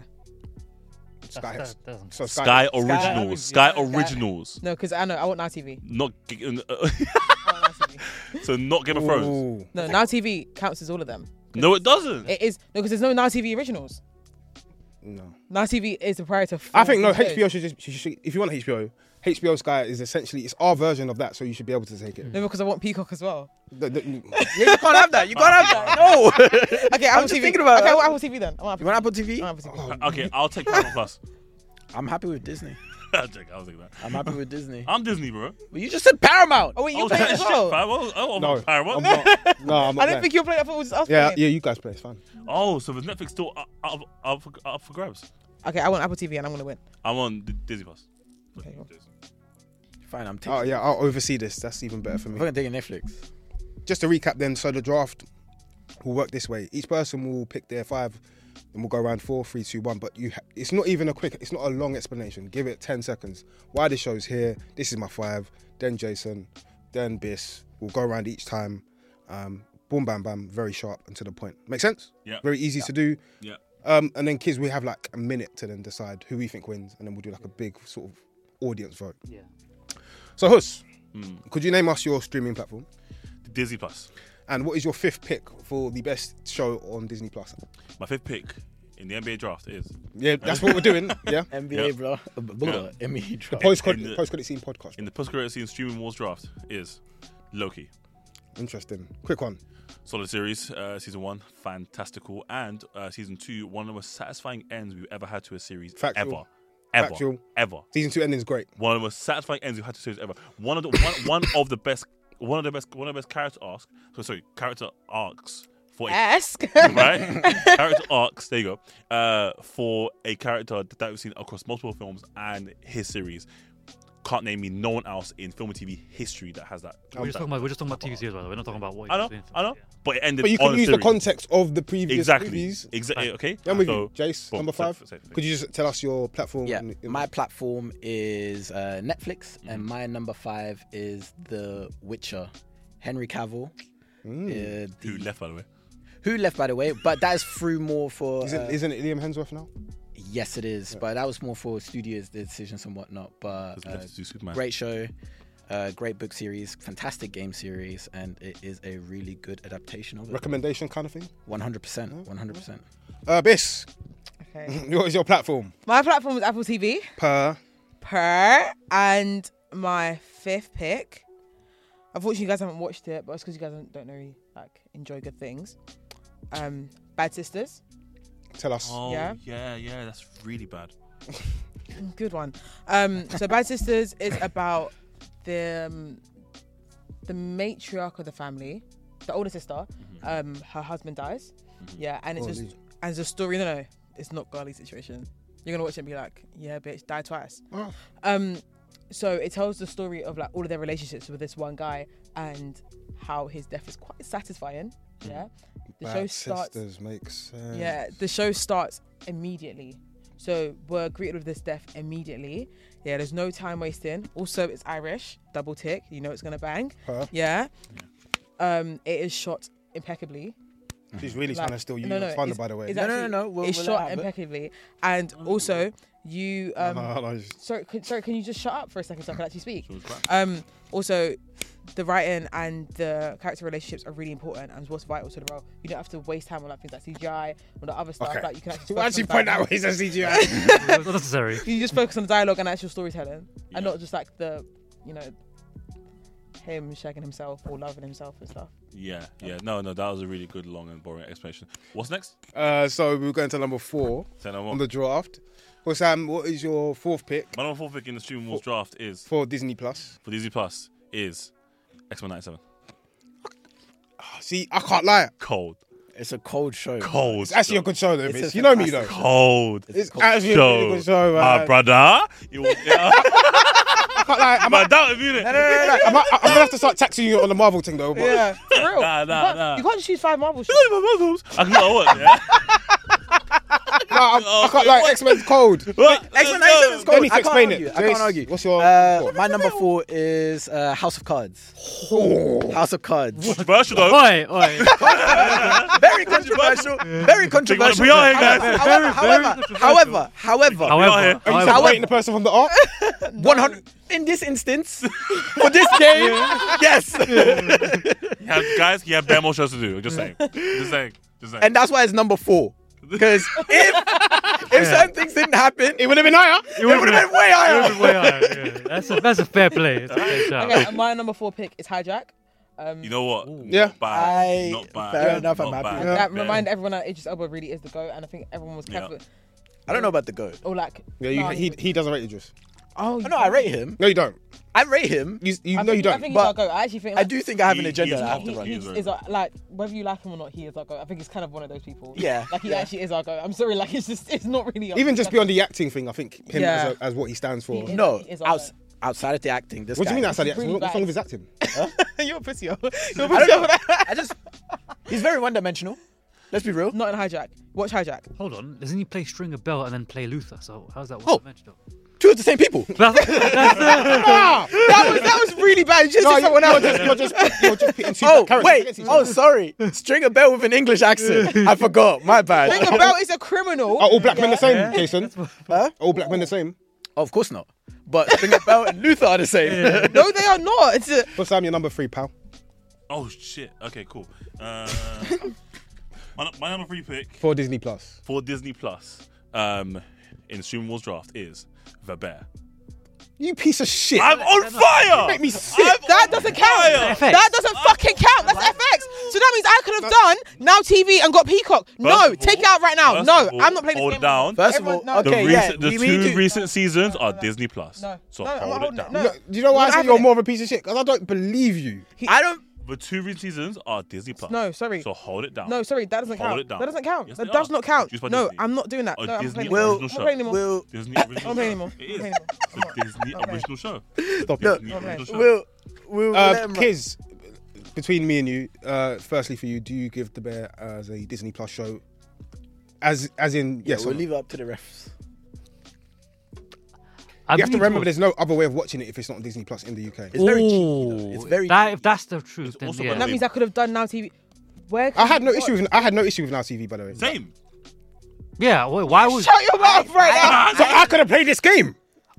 Sky.
That doesn't.
So
Sky
Sky.
Originals.
Sky.
Sky Originals.
No, because I know I want Now TV.
Not
I want Now TV.
so not Game of Thrones.
Ooh.
No, Now TV counts as all of them.
No, it doesn't.
It is no, because there's no Now TV originals.
No.
Now TV is the prior to.
I think no.
shows.
HBO should just. If you want HBO Sky is essentially it's our version of that, so you should be able to take it.
No, because I want Peacock as well.
The-
Yeah, you can't have that. You can't have that. No.
Okay,
I'm
Apple
just
TV.
thinking about
okay, I
that.
want Apple TV then. I want
You want Apple TV?
I want Apple TV.
Okay, I'll take Paramount Plus.
I'm happy with Disney.
I'll take. I was thinking that.
I'm happy with Disney.
I'm Disney, bro.
But you just said Paramount.
Oh wait,
I
you
was
play it
like,
as
shit,
well.
fam.
No,
Paramount.
I'm not. No, I'm not.
I didn't
playing.
think you were playing. I thought it was us
Yeah,
playing.
yeah, you guys play. It's fine.
Oh, so is Netflix still up for grabs?
Okay, I want Apple TV and I'm gonna win.
I'm on Disney Plus.
Okay, cool.
Fine, I'm taking.
Oh yeah, I'll oversee this. That's even better for
I'm
me.
fucking taking Netflix.
Just to recap, then, so the draft will work this way. Each person will pick their 5, and we'll go around 4, 3, 2, 1. But it's not even it's not a long explanation. Give it 10 seconds. Why this show's here? This is my 5. Then Jason. Then Biss. We'll go around each time. Boom, bam, bam. Very sharp and to the point. Make sense?
Yeah.
Very easy to do.
Yeah.
And then kids, we have like a minute to then decide who we think wins, and then we'll do like a big sort of audience vote.
Yeah.
So Hus,
Hmm.
could you name us your streaming platform?
Disney Plus.
And what is your 5th pick for the best show on Disney Plus?
My 5th pick in the NBA draft is
Yeah, that's what we're doing. Yeah.
NBA,
Yeah.
bro. NBA drop.
Post-credit scene podcast.
in the post-credit scene streaming wars draft is Loki.
Interesting. Quick one.
Solid series, season 1, fantastical, and season 2, one of the most satisfying ends we've ever had to a series
Factual.
ever,
Factual.
ever.
Season 2 ending is great.
One of the most satisfying ends we've had to a series ever. One of the best character arcs for a
Ask.
right? Character arcs, there you go. For a character that we've seen across multiple films and his series. Can't name me no one else in film and TV history that has that.
We're just talking about TV series, by the way. We're not talking about what.
I know,
he's doing. Yeah.
but it ended
But you
on
can
a
use the
series.
context of the previous
Exactly.
movies.
Exactly. Okay.
I'm with
So,
you. Jace,
boom,
number 5.
say.
Could you just tell us your platform?
Yeah,
and-
my platform is Netflix, and my number 5 is The Witcher, Henry Cavill.
Who left, by the way?
Who left, by the way? But that is through more for.
Isn't it Liam Hemsworth now?
Yes, it is. But that was more for studios' decisions and whatnot. But
Because left to do Superman.
great show, great book series, fantastic game series, and it is a really good adaptation of it.
Recommendation kind of thing.
100%. 100%.
Biss,
Okay.
what is your platform?
My platform is Apple TV. And my fifth pick. Unfortunately, you guys haven't watched it, but it's because you guys don't really like enjoy good things. Bad Sisters,
Tell us.
Oh,
Yeah.
yeah, that's really bad.
good one. So Bad Sisters is about the matriarch of the family, the older sister. Her husband dies. Yeah, and it's
Golly.
just as a story. No, it's not Garly situation. You're gonna watch it and be like, yeah, bitch, died twice.
Oh.
So it tells the story of like all of their relationships with this one guy and how his death is quite satisfying. Yeah, the show
Bad
starts.
Sisters makes sense.
Yeah, the show starts immediately. So we're greeted with this death immediately. Yeah, there's no time wasting. Also, it's Irish, double tick. You know it's gonna bang.
Huh?
Yeah. It is shot impeccably.
She's really trying to steal you.
No,
Thunder,
it's-
by the way.
it's
No,
actually-
no. We'll
it's
let
shot
her have it.
impeccably, and also you.
No.
Sorry, can you just shut up for a second so I can actually speak?
So it's crap.
Also, the writing and the character relationships are really important and what's vital to the role. You don't have to waste time on like things like CGI or the other stuff.
Okay.
Like you can actually.
Why
focus
don't you
on
point
dialogue.
out he's a CGI?
Not necessary.
You just focus on the dialogue and actual storytelling,
Yeah.
and not just like the, him shagging himself or loving himself and stuff.
Yeah. No, that was a really good, long and boring explanation. What's next?
So we're going to number 4
Say no
on
more.
the draft. Well, Sam, what is your fourth pick
My number 4 pick in the Stream Wars draft is,
for Disney Plus?
for Disney Plus, is X-Men 97.
See, I can't lie.
Cold.
It's a cold show.
Cold.
It's actually a good show, though,
It's
Miss.
a
You know me, though.
fantastic
Cold.
It's
cold
actually a
show.
really good show,
My
man.
brother. You, yeah.
I can't lie.
I doubt if you
I'm gonna have to start taxing you on the Marvel thing, though. But
Yeah, for real.
Nah.
You can't just choose 5 Marvel shows.
I can go what? Yeah.
I can't lie. X-Men's cold.
X-Men 97 is
They
cold.
need to
I can't
explain
argue.
it.
I can't
Jace,
argue.
what's your four?
My number 4 is House of Cards. House of Cards.
Controversial though.
Oi.
Very controversial. Very controversial.
We are here, guys.
However,
here.
Are you separating the person from the art?
100 in this instance for this game, yes.
He had bare more shows to do. Just saying. Just saying.
And that's why it's number 4. Because if certain things didn't happen,
It would have been higher.
it would have been way higher.
Way higher, yeah. That's a fair play. That's a fair shout.
Okay, and my number 4 pick is Hijack.
You know what?
Yeah.
Not bad. Not bad.
Fair enough, I'm
Not
happy.
bad.
Yeah.
That
Fair.
reminded everyone that Idris Elba really is the GOAT, and I think everyone was
Yeah.
careful.
I don't know about the GOAT.
Or like,
Yeah,
nah,
he doesn't rate Idris.
Oh,
No, I rate him.
No, you don't.
I rate him.
You
I
know you
think, I
don't.
think he's
But
our GOAT. I actually think
I do think I have an
He-
agenda
he's
that I have
not.
to run.
He
He
is
is like whether you like him or not, he is our GOAT. I think he's kind of one of those people.
Yeah,
like he
yeah.
actually is our GOAT. I'm sorry, like it's not really.
Even just beyond the acting thing, I think him
Yeah.
as what he stands for.
He is-
No,
he is our GOAT.
outside of the acting, this
What do you
guy.
mean outside the acting?
really
What's wrong with
bad.
his acting?
You're a pussy. You're a
I
pussy.
don't know. He's very one-dimensional. Let's be real.
Not in Hijack. Watch Hijack.
Hold on. Doesn't he play Stringer Bell and then play Luther? So how's that
Oh.
one-dimensional?
Two of the same people.
That was really bad. You just
No,
said someone else.
you're just pitting two
Oh,
characters
wait.
against each
Oh,
other.
sorry. String a bell with an English accent. I forgot. My bad.
Ring a bell is a criminal.
Are all black men the same, Jason?
Huh?
All black men the same?
Oh, of course not. But String a bell and Luther are the same.
No, they are not. It's a,
What's Sam, your number 3, pal?
Oh shit. Okay, cool. My number 3 pick
For Disney Plus.
for Disney Plus in the Stream Wars draft is The Bear.
You piece of shit.
I'm on fire.
Make me sick.
that doesn't count.
FX.
That doesn't fucking count. That's FX. So that means I could have done Now TV and got Peacock.
First
No,
of all-
take it out right now.
first
No,
of all,
I'm not playing this
hold
game.
down.
anymore.
First of all,
Everyone- no.
okay,
The
yeah,
recent, the
we
two
need to-
recent seasons are
no.
Disney Plus.
No,
So
no, I'm not
hold it
holding
down.
it. No.
No, do you know why I
Not
say
having
you're
it.
more of a piece of shit? Because I don't believe you.
I don't.
The two recent seasons are Disney Plus.
No, sorry.
So hold it down.
No, sorry, that doesn't
Hold
count.
it down.
That doesn't count.
Yes,
That
they
does
are.
not count.
Produced by
No,
Disney.
I'm not doing that.
A
No, I'm not
Disney
playing
Will-
anymore.
original
I'm
show.
not playing anymore.
Will
Disney
I'm
original
not playing
show.
anymore.
It is.
I'm not
It's a Disney
Okay.
original show.
Stop
No.
Disney
Okay.
original show.
Will let him-
Kiz, between me and you, firstly for you, do you give The Bear as a Disney Plus show? As in,
Yeah,
yes
we'll
or no?
leave it up to the refs.
You have to remember, there's no other way of watching it if it's not on Disney Plus in the UK.
It's very cheeky. Though. It's very cheeky.
If that's the truth,
It's
then
also
yeah.
about
That means I could have done Now TV. Where?
I had no issue with Now TV, by the way.
Same.
Yeah, why would
Shut your mouth right now.
So I could have played this game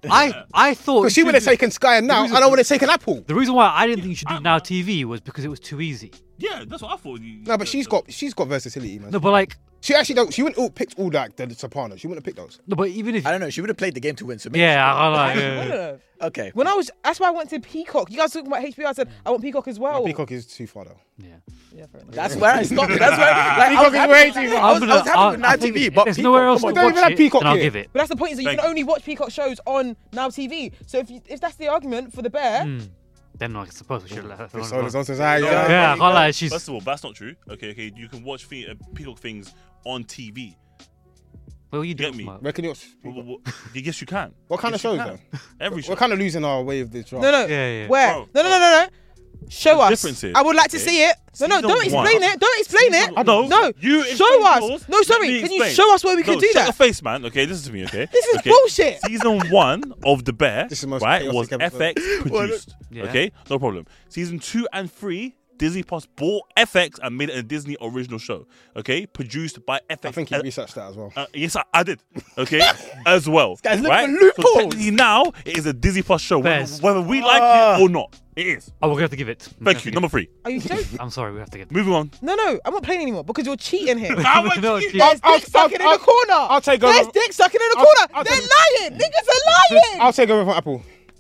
I thought
because she would have taken Sky and Now, and I would have taken Apple.
the reason why I didn't think you should do Now TV was because it was too easy.
Yeah, that's what I thought.
No, but she's got versatility, man.
No, but like
She actually don't. She wouldn't have picked all like the Sopranos. She wouldn't have picked those.
no, but even if
I don't know. She would have played the game to win. So maybe
yeah,
she
I
I
like
wouldn't have.
Okay.
When I was, that's why I went to Peacock. You guys talking about HBO? I said I want Peacock as well.
Peacock is too far though.
yeah.
Yeah, fair enough.
That's where I stopped. That's where like,
Peacock is way too far.
I was happy with Now
I think
TV,
if
but
there's
Peacock,
nowhere else
come
to
on.
Don't even
watch
have
it,
Peacock
then I'll
here.
give it.
But that's the point is that you
Thank
can only watch Peacock shows on Now TV. So if that's the argument for the bear,
Then I suppose we should let her.
So there's also yeah.
Yeah, I can't lie. She's
First of all, that's not true. Okay. You can watch Peacock things on TV.
well, you
Get
do
me.
Mark.
Where can you watch?
Yes, you can.
What kind of
Yes, you
shows
can.
though?
Every show.
We're kind of losing our way of this draft.
no,
Yeah.
where?
Bro,
No. Show
The
us.
difference is,
I would like to
okay,
see it. No,
season
don't explain
one-
it. Don't explain it.
I know.
No,
You
show
explain
us.
yours,
No,
let
sorry.
me
Can you
explain.
show us where we can
No,
do
shut
that?
your face, man. Okay, listen to me. Okay.
This is
okay.
bullshit.
Season 1 of The Bear,
This is the most
right,
chaotic
was
episode.
FX produced.
Yeah.
Okay, no problem. Season 2 and 3, Disney Plus bought FX and made it a Disney original show. Okay, produced by FX.
I think you researched that as well.
Yes, I did. Okay, as well.
guy's looking
right?
for loopholes.
So technically now it is a Disney Plus show, whether,
Bez.
whether we like it or not. It is.
Oh, we're gonna have to give it.
Thank you. Number 3.
Are you joking?
I'm sorry, we have to give it.
Moving on.
No, I'm not playing anymore because you're cheating here.
No,
There's
I'll-
dick sucking in
I'll-
the corner.
I'll take
There's
over.
dick sucking in the
I'll-
corner.
I'll
They're
take-
lying. Niggas are lying.
I'll take over from Apple.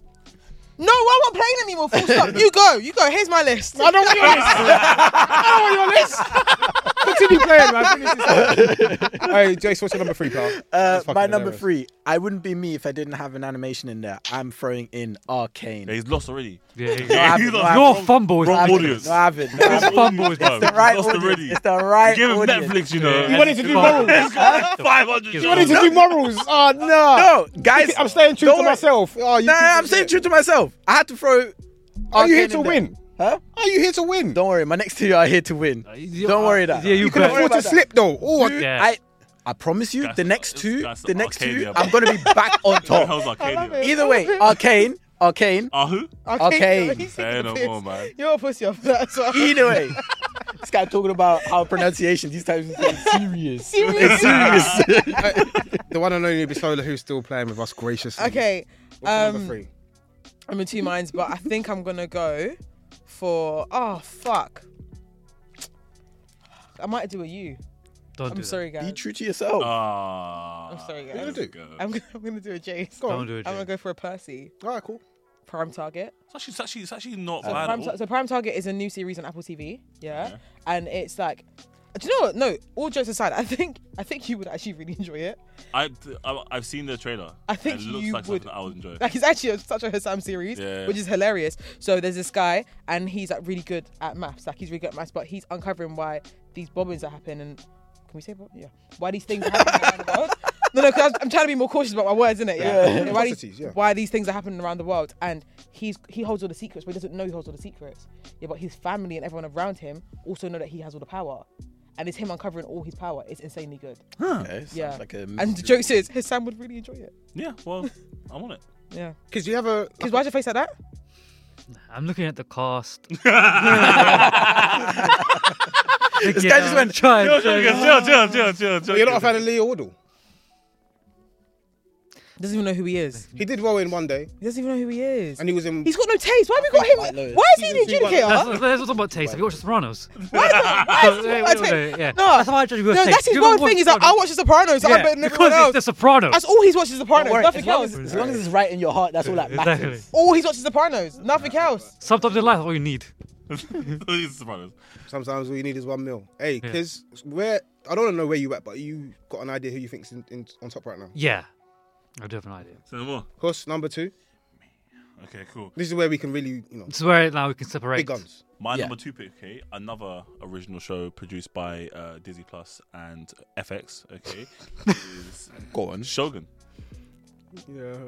No, I'm not playing anymore. Full stop. You go. Here's my list.
I don't want your list. I don't want your list. Continue playing, man. Finish this. Hey, Jace, what's your number 3, pal? That's
My
fucking
number
hilarious.
3. I wouldn't be me if I didn't have an animation in there. I'm throwing in Arcane.
Yeah, he's lost already.
Yeah,
No, I haven't.
He's
No,
lost.
I
Your
haven't.
fumble is
Wrong
I
audience.
haven't. No, I haven't. No, I
His
haven't.
fumble is
Bro,
The right
lost
audience.
already.
It's the right
Give him
audience.
Netflix, you know.
You wanted to do morals.
500.
You wanted to do morals. Oh, no.
No, guys.
I'm staying true
don't
to
worry.
myself. Oh, you
No,
keep-
I'm staying true to myself. I had to throw.
Are you here
Arcane
to
in there.
win?
Huh?
Are you here to win?
Don't worry. My next 2 are here to win. Don't worry that.
Yeah,
You can
bet.
afford to
about that.
slip, though. Oh,
Yeah.
I promise you,
That's
the next two,
that's
the next two,
Arcadia.
I'm gonna be back on
What the
top.
hell's
love
Arcadia?
it.
Either way, Arcane.
Who?
Okay.
He's
Say
taking
no
the piss.
more, man.
You're a pussy off that as well.
Either way, this guy talking about how pronunciation these times is serious.
Serious.
the one and only Bisola who's still playing with us graciously.
Okay.
What's your number 3?
I'm in 2 minds, but I think I'm gonna go for. Oh fuck. I might do a U.
Don't do
I'm
that.
sorry,
Be
guys.
true to yourself.
I'm sorry, guys.
What you
I'm gonna do a Jace.
Go
Don't
on.
do it.
I'm gonna go for a Percy.
All right, cool.
Prime Target.
It's actually not
So
bad.
Prime Target is a new series on Apple TV. Yeah. And it's like, do you know what? No, all jokes aside, I think you would actually really enjoy it.
I've seen the trailer.
I think
it looks
you
like
would.
something I would enjoy.
Like, it's actually such a Hassam series,
Yeah.
which is hilarious. So there's this guy, and he's like really good at maths. Like, he's really good at maths, but he's uncovering why these bombings that happen, and can we say yeah, why these things are happening around the world? No, because I'm trying to be more cautious about my words, innit?
Yeah.
Why,
Atrocities, yeah.
why these things are happening around the world, and he holds all the secrets, but he doesn't know he holds all the secrets. Yeah, but his family and everyone around him also know that he has all the power, and it's him uncovering all his power. It's insanely good.
Okay, sounds
Yeah.
like a
And the
mystery.
joke is, his Sam would really enjoy it.
Yeah, well, I'm on it.
Yeah.
Because you have a.
Because why's your face like that?
I'm looking at the cast.
This guy just went.
Try.
Chill.
You're not a fan of Leo Waddle?
Doesn't even know who he is.
He did well in One Day,
He doesn't even know who he is.
and he was in.
He's got no taste. Why have we got
White
him?
Lotus.
Why is he the
Season 2,
adjudicator?
Let's talk about taste. Have you watched The Sopranos?
Why is he
Wait, yeah.
No.
That's how I judge your
No,
taste.
that's his
You
one
haven't
thing.
watched
Is that I watch The Sopranos, so I'm
Yeah,
better than
because
everyone else.
it's The Sopranos.
That's all he's watched is The
Don't
Sopranos.
worry,
Nothing else.
as long as it's right in your heart, that's all that
Exactly.
matters.
All he's watched is The Sopranos. Nothing else.
Sometimes in life, that's all you need.
Sometimes all you need is 1 mil. Hey,
Yeah.
because where I don't know where you at, but you got an idea who you think's on top right now.
Yeah. I do have an idea.
Say no more.
Huss, number 2.
Okay, cool.
This is where we can really,
This is where now we can separate.
big guns.
My
Yeah.
number 2 pick, okay, another original show produced by Disney Plus and FX, okay, is
Go on.
Shogun.
Yeah.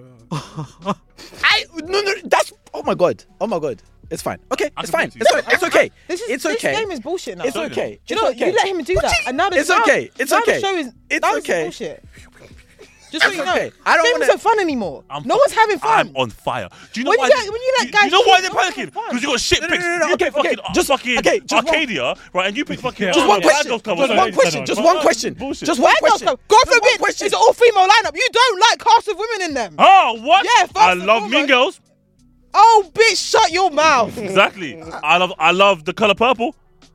No, that's. Oh my god. It's fine. Okay,
I
it's
can
fine.
beat you.
It's okay.
This
It's okay.
game is bullshit now.
It's
Shogun.
okay.
Do you know?
It's okay.
You let him do that, and now
It's okay. It's
now
okay.
The show is
It's
now
okay.
bullshit. Just so you know,
okay. I don't
films
wanna-
aren't fun anymore.
I'm
No one's having fun.
I'm on fire. Do you know
When
why?
you let guys
you know why
cheat,
they're
no one's
panicking?
having fun.
Because you got shit
No,
picks.
no,
You
okay,
pick fucking,
okay, just one-
Arcadia, right? And you pick fucking.
Just one question.
Bad Girls Club or
Just one
something.
question. Just one question.
Bullshit.
Just one
Bad Girls
question.
Club. God
Just one
forbid,
question.
it's an all-female lineup. You don't like cast of women in them.
Oh, what?
Yeah, first
I
and
love Mean
foremost.
Girls.
Oh, bitch, shut your mouth.
Exactly. I love the color purple.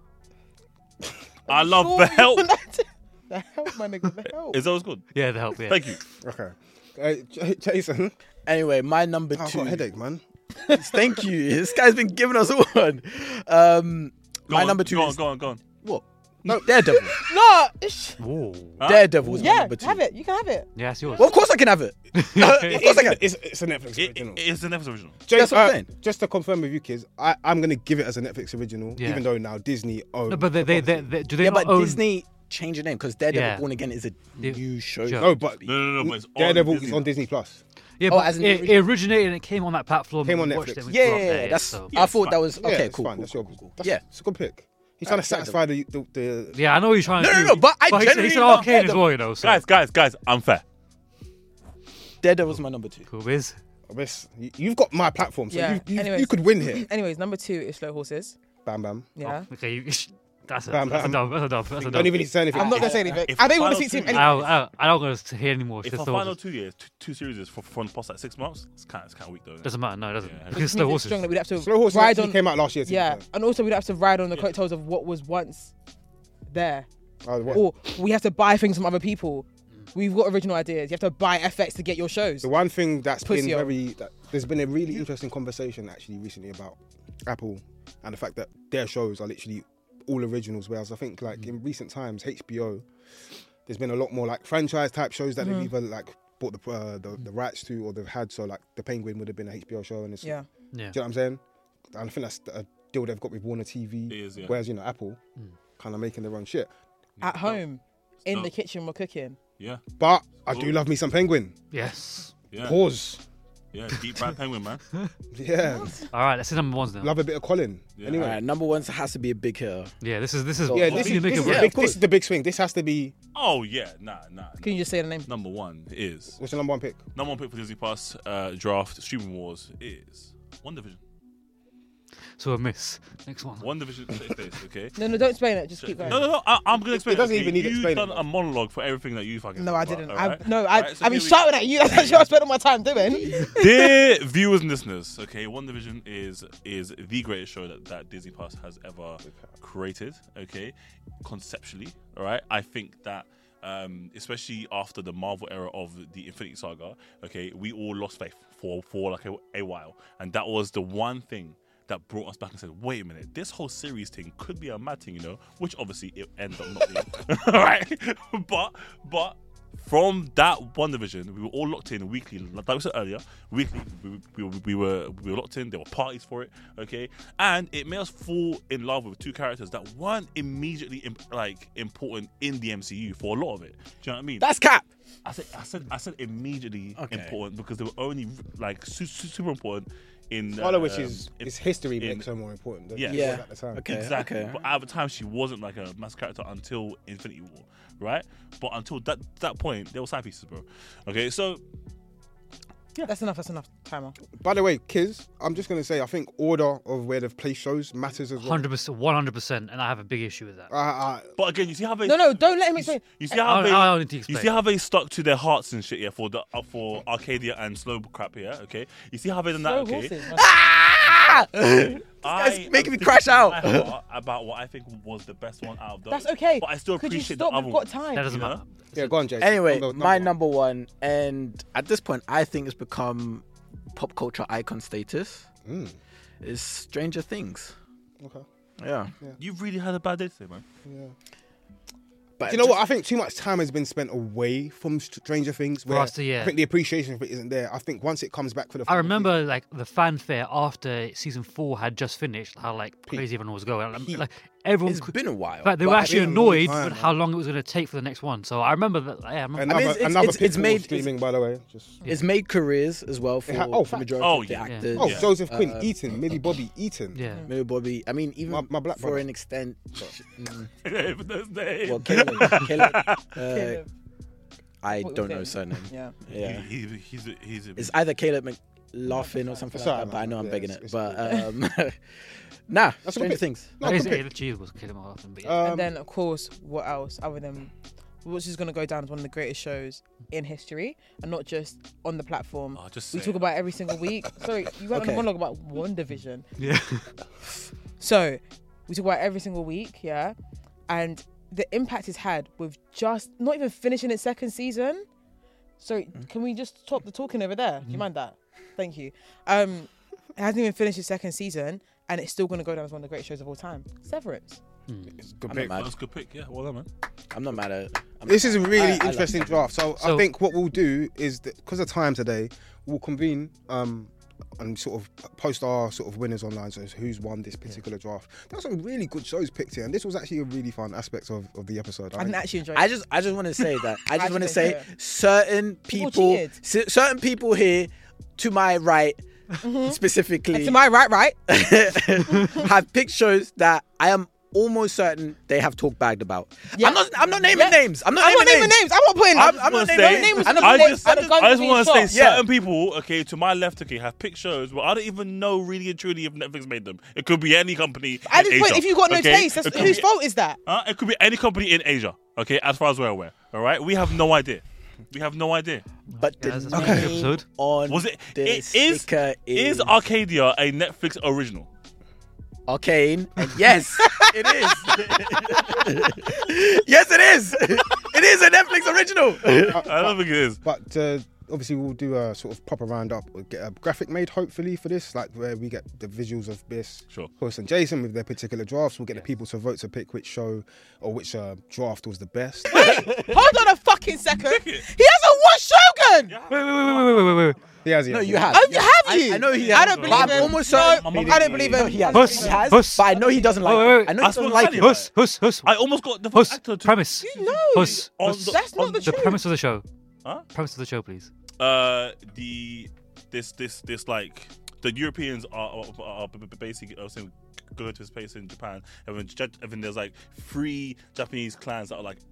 I love the help.
The help, my nigga. The help.
Is that what's good?
Yeah, the help. Yeah.
Thank you.
Okay. Jason,
Anyway, my number
I've
two.
got a headache, man.
Thank you. This guy's been giving us one. My number two is
Go on.
what? No, Daredevil.
No.
Whoa.
Huh?
Daredevil is my
Yeah,
number two.
have it. You can have it.
Yeah, it's yours.
Well, of course I can have it. Of course I can.
It's a Netflix original.
It's the Netflix original.
That's what I'm saying.
Just to confirm with you kids, I'm going to give it as a Netflix original,
Yeah.
even though now Disney owns.
No, but they do they
Yeah,
not
but
own?
Disney changed the name because Daredevil
Yeah.
Born Again is a
Yeah.
new show.
Sure.
No, but
No, but it's on
Daredevil
Disney.
is on Disney Plus.
Yeah,
Oh,
but
as in
it originated and it came on that platform.
Came on
we watched
Netflix.
it, we
Yeah,
grew up there,
that's.
so.
I thought that was
Yeah,
okay.
it's
Cool.
fine.
Cool,
That's your.
cool, cool.
That's,
Yeah.
it's a good pick. He's trying to satisfy the.
Yeah, I know what you're trying to
No,
do.
no, but I
he
genuinely
said
love
Arcane as
Daredevil.
well, you know. So.
Guys, unfair.
Daredevil's my number two.
Cool, Wiz.
You've got my platform, so
Yeah,
you
anyways.
could win here.
Anyways, number 2 is Slow Horses.
Bam, bam.
Yeah.
Okay, that's a
Bam,
that's a
bam.
dub. That's a dub. That's a
Don't
dub.
even need to say anything.
I'm not gonna say anything.
if
I don't
the
want to
final
speak to him
two-
anyway.
I don't want to hear anymore.
If
It's
our
Slow
final
Horses.
2 years, two series is for the past like 6 months, it's kind of weak though. Isn't it?
Doesn't matter. No, it doesn't.
Yeah.
Because Slow
It's
Horses.
strong that we'd have to
Slow Horses
ride
actually
on.
came out last year. to be
Yeah,
fair.
and also we'd have to ride on the coattails of what was once there,
Oh, what?
or we have to buy things from other people. We've got original ideas. You have to buy FX to get your shows.
The one thing that's been
Pussy
there's been a really interesting conversation actually recently about Apple and the fact that their shows are literally all originals, whereas I think like in recent times HBO, there's been a lot more like franchise type shows that they've either like bought the rights to or they've had. So like the Penguin would have been a HBO show, and it's,
Yeah.
Yeah.
do you know what I'm saying? And I think that's a deal they've got with Warner TV.
It is, yeah.
Whereas Apple kind of making their own shit.
At home, in
No.
the kitchen, we're cooking.
Yeah,
But I do love me some Penguin.
Yes.
yeah,
Pause.
yeah. Deep fried penguin, man.
Yeah.
All right, let's see number ones now.
Love a bit of Colin.
Yeah.
Anyway.
Alright, number one has to be a big hitter.
Yeah, this is
Yeah,
what
this
we
is,
make
this,
it
is
work.
the
Yeah,
big,
of course.
this is the big swing. This has to be.
Oh yeah, nah.
Can you just say the name?
Number one is
What's your number one pick?
number one pick for Disney Plus draft streaming wars is WandaVision.
So a miss. Next one.
WandaVision face, okay?
No, don't explain it. Just keep going.
No. I'm gonna explain.
It doesn't
okay?
even need
You've
explaining,
done
though.
a monologue for everything that you fucking.
No, I
talk
didn't.
about, alright?
I've
So
been
here we-
shouting at you. That's actually what I spent all my time doing.
Dear viewers and listeners, okay, WandaVision is the greatest show that Disney Plus has ever created, okay, conceptually, all right? I think that, especially after the Marvel era of the Infinity Saga, okay, we all lost faith for like a while, and that was the one thing that brought us back and said, wait a minute, this whole series thing could be a mad thing, you know, which obviously it ended up not being, all right? But from that WandaVision, we were all locked in weekly. Like I said earlier, weekly we were locked in. There were parties for it, okay, and it made us fall in love with two characters that weren't immediately important in the MCU for a lot of it. Do you know what I mean?
That's cap.
I said immediately
Okay.
important because they were only like super important in.
One of which is
in-
history
in-
makes her more important. than
Yeah.
she
Yeah.
was at the time.
Okay.
Exactly.
Okay.
But at the time, she wasn't like a mass character until Infinity War, right? But until that point, they were side pieces, bro. Okay, so
That's enough. Timer.
By the way, kids, I'm just gonna say I think order of where they've placed shows matters as well.
100%, 100%, and I have a big issue with that.
but again, you see how they
No, don't let him explain.
You see how
I
they
don't need to
you
explain.
see how they stuck to their hearts and shit, yeah, for Arcadia and Slow crap, yeah, okay. You see how they done that,
Slow
okay.
horses, man.
guy's making me crash out.
about what I think was the best one out of those.
That's okay.
But I still
Could you
appreciate the
stop?
other
We've
one.
got time.
That doesn't
You know?
matter.
Yeah, go on, Jay.
Anyway, my number one, and at this point, I think it's become pop culture icon status. Is Stranger Things.
Okay.
Yeah.
You really had a bad day today, man.
Yeah.
But
Do you know what? I think too much time has been spent away from Stranger Things. Where
us to, yeah.
I think the appreciation for it isn't there. I think once it comes back for the
I remember like the fanfare after season 4 had just finished, how like crazy everyone was going. Like everyone,
It's been a while.
but they
but
were
I
actually
think-
annoyed
time,
with how long it was going to take for the next one. So I remember that. Yeah, I remember.
Another,
I mean, it's-
another
it's
Pitbull
made-
streaming, by the way. Just
It's made careers as well for
It ha-
the
facts.
majority
Oh,
of the
yeah.
actors.
oh,
Yeah.
Joseph Quinn Eaton, Millie Bobby Eaton.
yeah.
Millie Bobby. I mean, even
My black
for
brother.
an extent.
For those days.
Well, Caleb. I
What
don't
was
know
it?
his surname.
Yeah.
Yeah.
He's
It's either Caleb McLaughlin or something
It's
like
alright,
that, but I know I'm
man.
begging
Yeah,
it.
it's
But
cool.
nah,
That's a
Stranger
bit-
Things.
No,
That is
compare-
it. Cheese was killing my heart. But yeah.
And then, of course, what else other than which is going to go down as one of the greatest shows in history, and not just on the platform.
Oh, just
We
say
talk
it.
about every single week. Sorry, you went on
Okay.
a monologue about WandaVision.
yeah.
So we talk about it every single week, yeah, and the impact it's had with just not even finishing its second season. Sorry, can we just stop the talking over there? Do you mind that? Thank you. It hasn't even finished its second season, and it's still going to go down as one of the greatest shows of all time. Severance.
It's a good
I'm
pick.
not mad.
That's a good pick. Yeah, well done, man.
I'm not mad at it.
This is a really
I like
interesting
it.
draft. So I
So-
think what we'll do is that because of time today, we'll convene and sort of post our sort of winners online. So who's won this particular draft. There's some really good shows picked here, and this was actually a really fun aspect of the episode.
I didn't actually enjoy it.
I just want to say that. I just
I
want to
just
say
don't care.
certain
People
people,
cheated.
certain people here, to my right, specifically,
And to my right.
have picked shows that I am almost certain they have talk bagged about.
Yeah.
I'm not naming
Yeah.
names. I'm not
I'm not
naming
naming
names.
names. I'm not putting.
I'm not
wanna
naming
say-
names.
I
I just
at the guns being
want to say
shot.
Yeah.
certain people, okay, to my left, okay, have picked shows where I don't even know really and truly if Netflix made them. It could be any company.
At
in
this point,
Asia,
if you've got no
okay?
taste, that's
It could
whose
be-
fault is that?
It could be any company in Asia, okay, as far as we're aware. All right, we have no idea. We have no idea.
But the
Guys, that's
name
a good episode.
on
Was it?
the
It is.
sticker
Is Arcadia a Netflix original?
Arcane? And yes, it is. Yes, it is. It is a Netflix original.
I don't think it is.
But obviously, we'll do a sort of proper roundup. We'll get a graphic made, hopefully, for this, like where we get the visuals of Biss,
Sure.
Puss, and Jason with their particular drafts. We'll get the people to vote to pick which show or which draft was the best.
Hold on a fucking second. He hasn't watched Shogun.
Wait.
He has,
No, you
have.
have.
Have you?
I know he
I
has.
don't believe
But I'm
him.
almost
No,
certain.
I don't believe
No,
him.
he has.
Huss,
He has,
Huss.
but I know he doesn't like
Wait,
it.
wait.
I know
I
he doesn't
spoke
like
highly
it.
about
Huss.
I almost got the voice
Huss.
actor to
Premise.
No.
Huss.
on
Huss.
the,
That's not
on
the
The
truth.
premise of the show.
Huh?
Premise of the show, please.
This like the Europeans are basically saying go to a space in Japan, and then there's like 3 Japanese clans that are like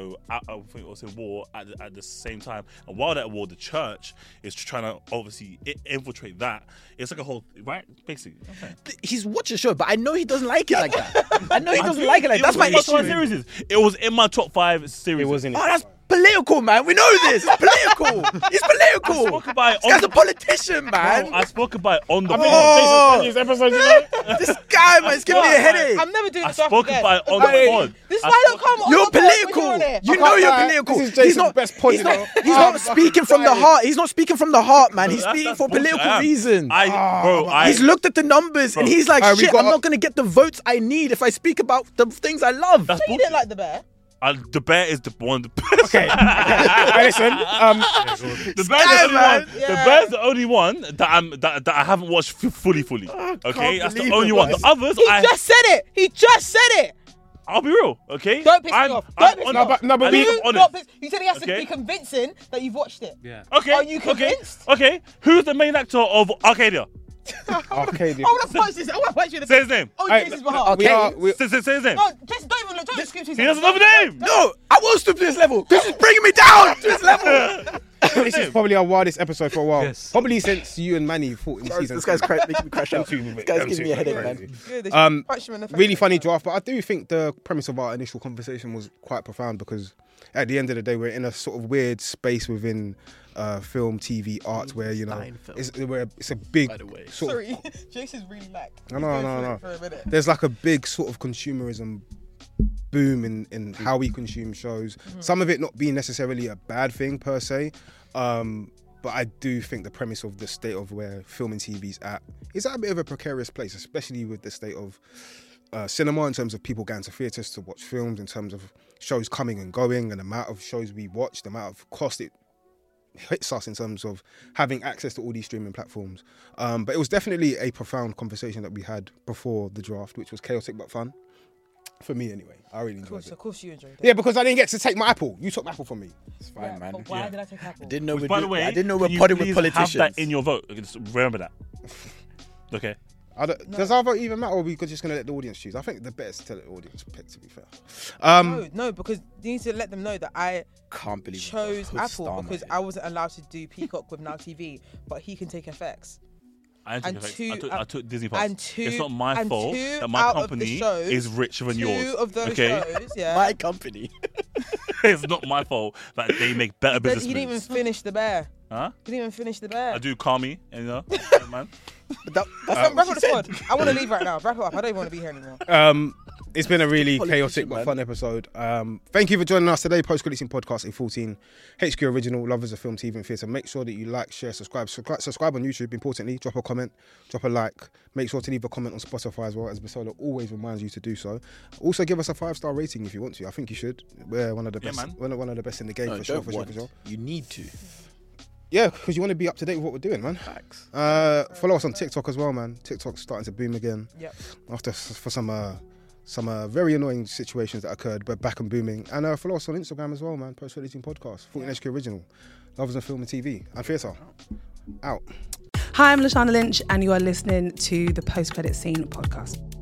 in war at the same time, and while they're at war, the church is trying to obviously infiltrate that. It's like a whole right, basically. Okay.
He's watched the show, but I know he doesn't like it like that. I know he doesn't like it like that. That's my
It was in top 5
issue.
series. It was in my top 5 series.
It was in it.
Oh, that's political, man. We know this. It's political. It's
I
political.
spoke about it
This guy's
on
a politician, man.
I spoke about it on the
Oh.
pod.
episode, you know?
This guy, man, is giving me a headache.
I'm never doing
I
this after
spoke
again.
about it on
Okay.
the pod.
This is
I
why I don't
spoke-
come on
You're
the pod when
political.
you're on it.
You
I
know
can't
you're
lie.
political.
This is
He's
Jason's
not.
best pod,
He's
you
not.
know.
He's
I'm
not speaking from the
fucking
heart. He's not speaking from the heart, man. He's
That's-
speaking
that's
for
bullshit.
political
I am.
reasons.
He's
He's looked at the numbers and he's like,
Alright, we
shit,
got
I'm
up-
not going to get the votes I need if I speak about the things I love.
That's
You
bullshit.
didn't like the bear.
The bear is the one. The best.
Okay. Hey, listen.
The bear
Sky,
is the only
man.
one.
Yeah.
The bear's the only one that I haven't watched fully. Okay, that's the
believe
only
it,
one.
man.
The others,
He just said it. He just said it.
I'll be real. Okay,
Don't piss me off. Don't piss me off.
No, but
I'm
we-
You,
honest.
not piss- you said he has to
Okay.
be convincing that you've watched it.
Yeah.
Okay.
Are you convinced?
Okay. Who's the main actor of Arcadia?
Arcadia.
I want to punch this. I want to punch you in the
Say
face.
his name.
Oh,
Hey,
Jason's behalf.
We are. We,
Say his name.
No, Jason, don't even look. Don't excuse
He doesn't know the name.
No, I won't stoop to this level. This is bringing me down to this level.
this is probably our wildest episode for a while.
Yes.
Probably since you and Manny fought in season.
This guy's making me crash out. This guy's giving me a headache, man.
Really funny draft, but I do think the premise of our initial conversation was quite profound because at the end of the day, we're in a sort of weird space within film, TV, art, where it's a big
By the way.
sort of.
Sorry, Jason's really lack.
No.
For a minute.
There's like a big sort of consumerism boom in how we consume shows. Some of it not being necessarily a bad thing per se, but I do think the premise of the state of where film and TV's at is at a bit of a precarious place, especially with the state of cinema in terms of people going to theatres to watch films, in terms of shows coming and going, and the amount of shows we watch, the amount of cost it hits us in terms of having access to all these streaming platforms. But it was definitely a profound conversation that we had before the draft, which was chaotic but fun. For me, anyway. I really enjoyed it.
Of course you enjoyed it.
Yeah, because I didn't get to take my apple. You took my apple from me.
It's fine, man.
But why did I take Apple?
I didn't know
By the way,
I didn't know
can
we're
you
potting
please
with politicians.
Have that in your vote. Okay, just remember that. Okay.
Does our vote even matter, or are we just going to let the audience choose? I think the best to let the audience pick, to be fair.
No, because you need to let them know that I
Can't believe
chose
put
Apple
Star
because
Mate.
I wasn't allowed to do Peacock with Now TV, but he can take FX.
I
And
I took Disney Plus.
and two-
It's not my
and
fault
two
that my
out of the
company
shows-
is richer than yours.
Two of those
okay?
shows, yeah.
My company.
It's not my fault that they make better
He
business
didn't even
moves.
finish The Bear.
Huh?
He didn't even finish The Bear.
I do call me, you know, man.
That's
Wrap
not
up the squad. I want to leave right now. Wrap it up. I don't even want to be here anymore.
It's been a really
Politician,
chaotic but
man.
fun episode. Thank you for joining us today. Post Credit Scene Podcast in 14 HQ Original, Lovers of Film, TV and Theatre. Make sure that you like, share, subscribe. Subscribe on YouTube, importantly. Drop a comment, drop a like. Make sure to leave a comment on Spotify as well, as Basola always reminds you to do so. Also, give us a 5-star rating if you want to. I think you should. We're one of the
Yeah,
best.
man.
We're one of the best in the game,
No,
for sure,
don't
for sure,
want.
for sure.
You need to.
Yeah, because you want to be up to date with what we're doing, man.
Facts.
Follow us on TikTok as well, man. TikTok's starting to boom again.
Yep.
After for some very annoying situations that occurred, we're back and booming. And follow us on Instagram as well, man. Post Credit Scene Podcast, 14 HQ Original, Lovers of Film and TV and Theatre. Out.
Hi, I'm Lashana Lynch, and you are listening to the Post Credit Scene Podcast.